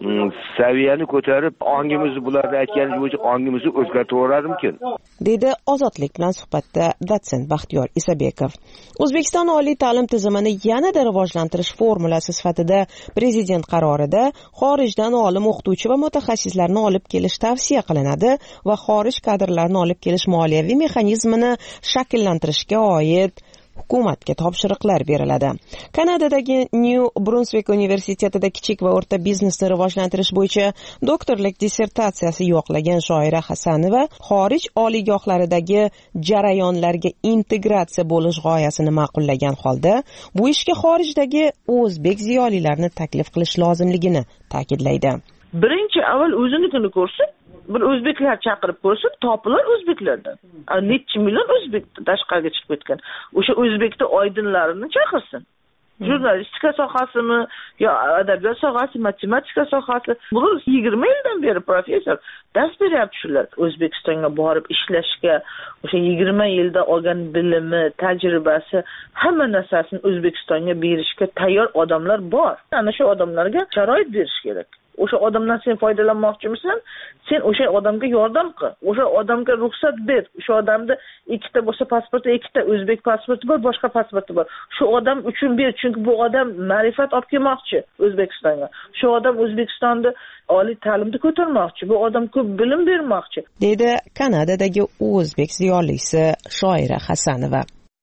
B: saviyani ko'tarib, ongimizni bularni aytgani bo'yicha ongimizni o'zgartirib yuborarmikin?
L: Dedi Ozodlik bilan suhbatda dotsent Baxtiyor Isabekov. O'zbekiston oliy ta'lim tizimini yanada rivojlantirish formulasi sifatida prezident qarorida xorijdan olim o'qituvchi va mutaxassislarni olib kelish tavsiya qilinadi va xorij kadrlarini olib kelish moliyaviy mexanizmini shakllantirishga oid hukumatga topshiriqlar beriladi. Kanadadagi New Brunswick universitetida kichik va o'rta biznesni rivojlantirish bo'yicha doktorlik dissertatsiyasi yo'qlagan Shoira Hasanova xorij oliygohlaridagi jarayonlarga integratsiya bo'lish g'oyasini ma'qullagan holda bu ishga xorijdagi o'zbek ziyolilarini taklif qilish lozimligini ta'kidlaydi.
D: Birinchi avval o'zinikini ko'rsin, bir o'zbeklar chaqirib ko'rsin, topilar o'zbeklardan. Necha million o'zbek tashqariga chiqib ketgan. O'sha o'zbekda oydinlarini chaqirsin. Jurnalistika sohasimi, yo adabiyot sohasi, matematika sohasi. Bu yigirma yildan beri professor dars beryapti shular. O'zbekistonga borib ishlashga, o'sha yigirma yilda olgan bilimi, tajribasi, hamma narsasini O'zbekistonga berishga tayyor odamlar bor. Ana shu odamlarga sharoit berish kerak. O'sha odamdan sen foydalanmoqchimisan? Sen o'sha odamga yordam qil. O'sha odamga ruxsat ber. O'sha odamda ikkita bo'lsa pasporti, ikkita o'zbek pasporti bor, boshqa pasporti bor. Shu odam uchun ber, chunki bu odam ma'rifat olib kelmoqchi O'zbekistonga. Shu odam O'zbekistonda oliy ta'limni ko'tarmoqchi. Bu odam ko'p bilim bermoqchi.
L: Dedi Kanadadagi o'zbek ziyolisi Shoira Hasanova.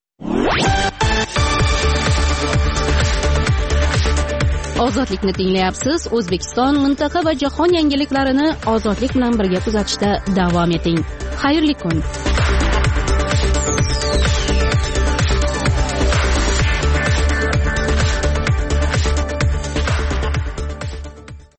A: Ozodlikni tinglayapsiz. O'zbekiston, mintaqa va jahon yangiliklarini ozodlik bilan birga kuzatishda davom eting. Xayrli kun.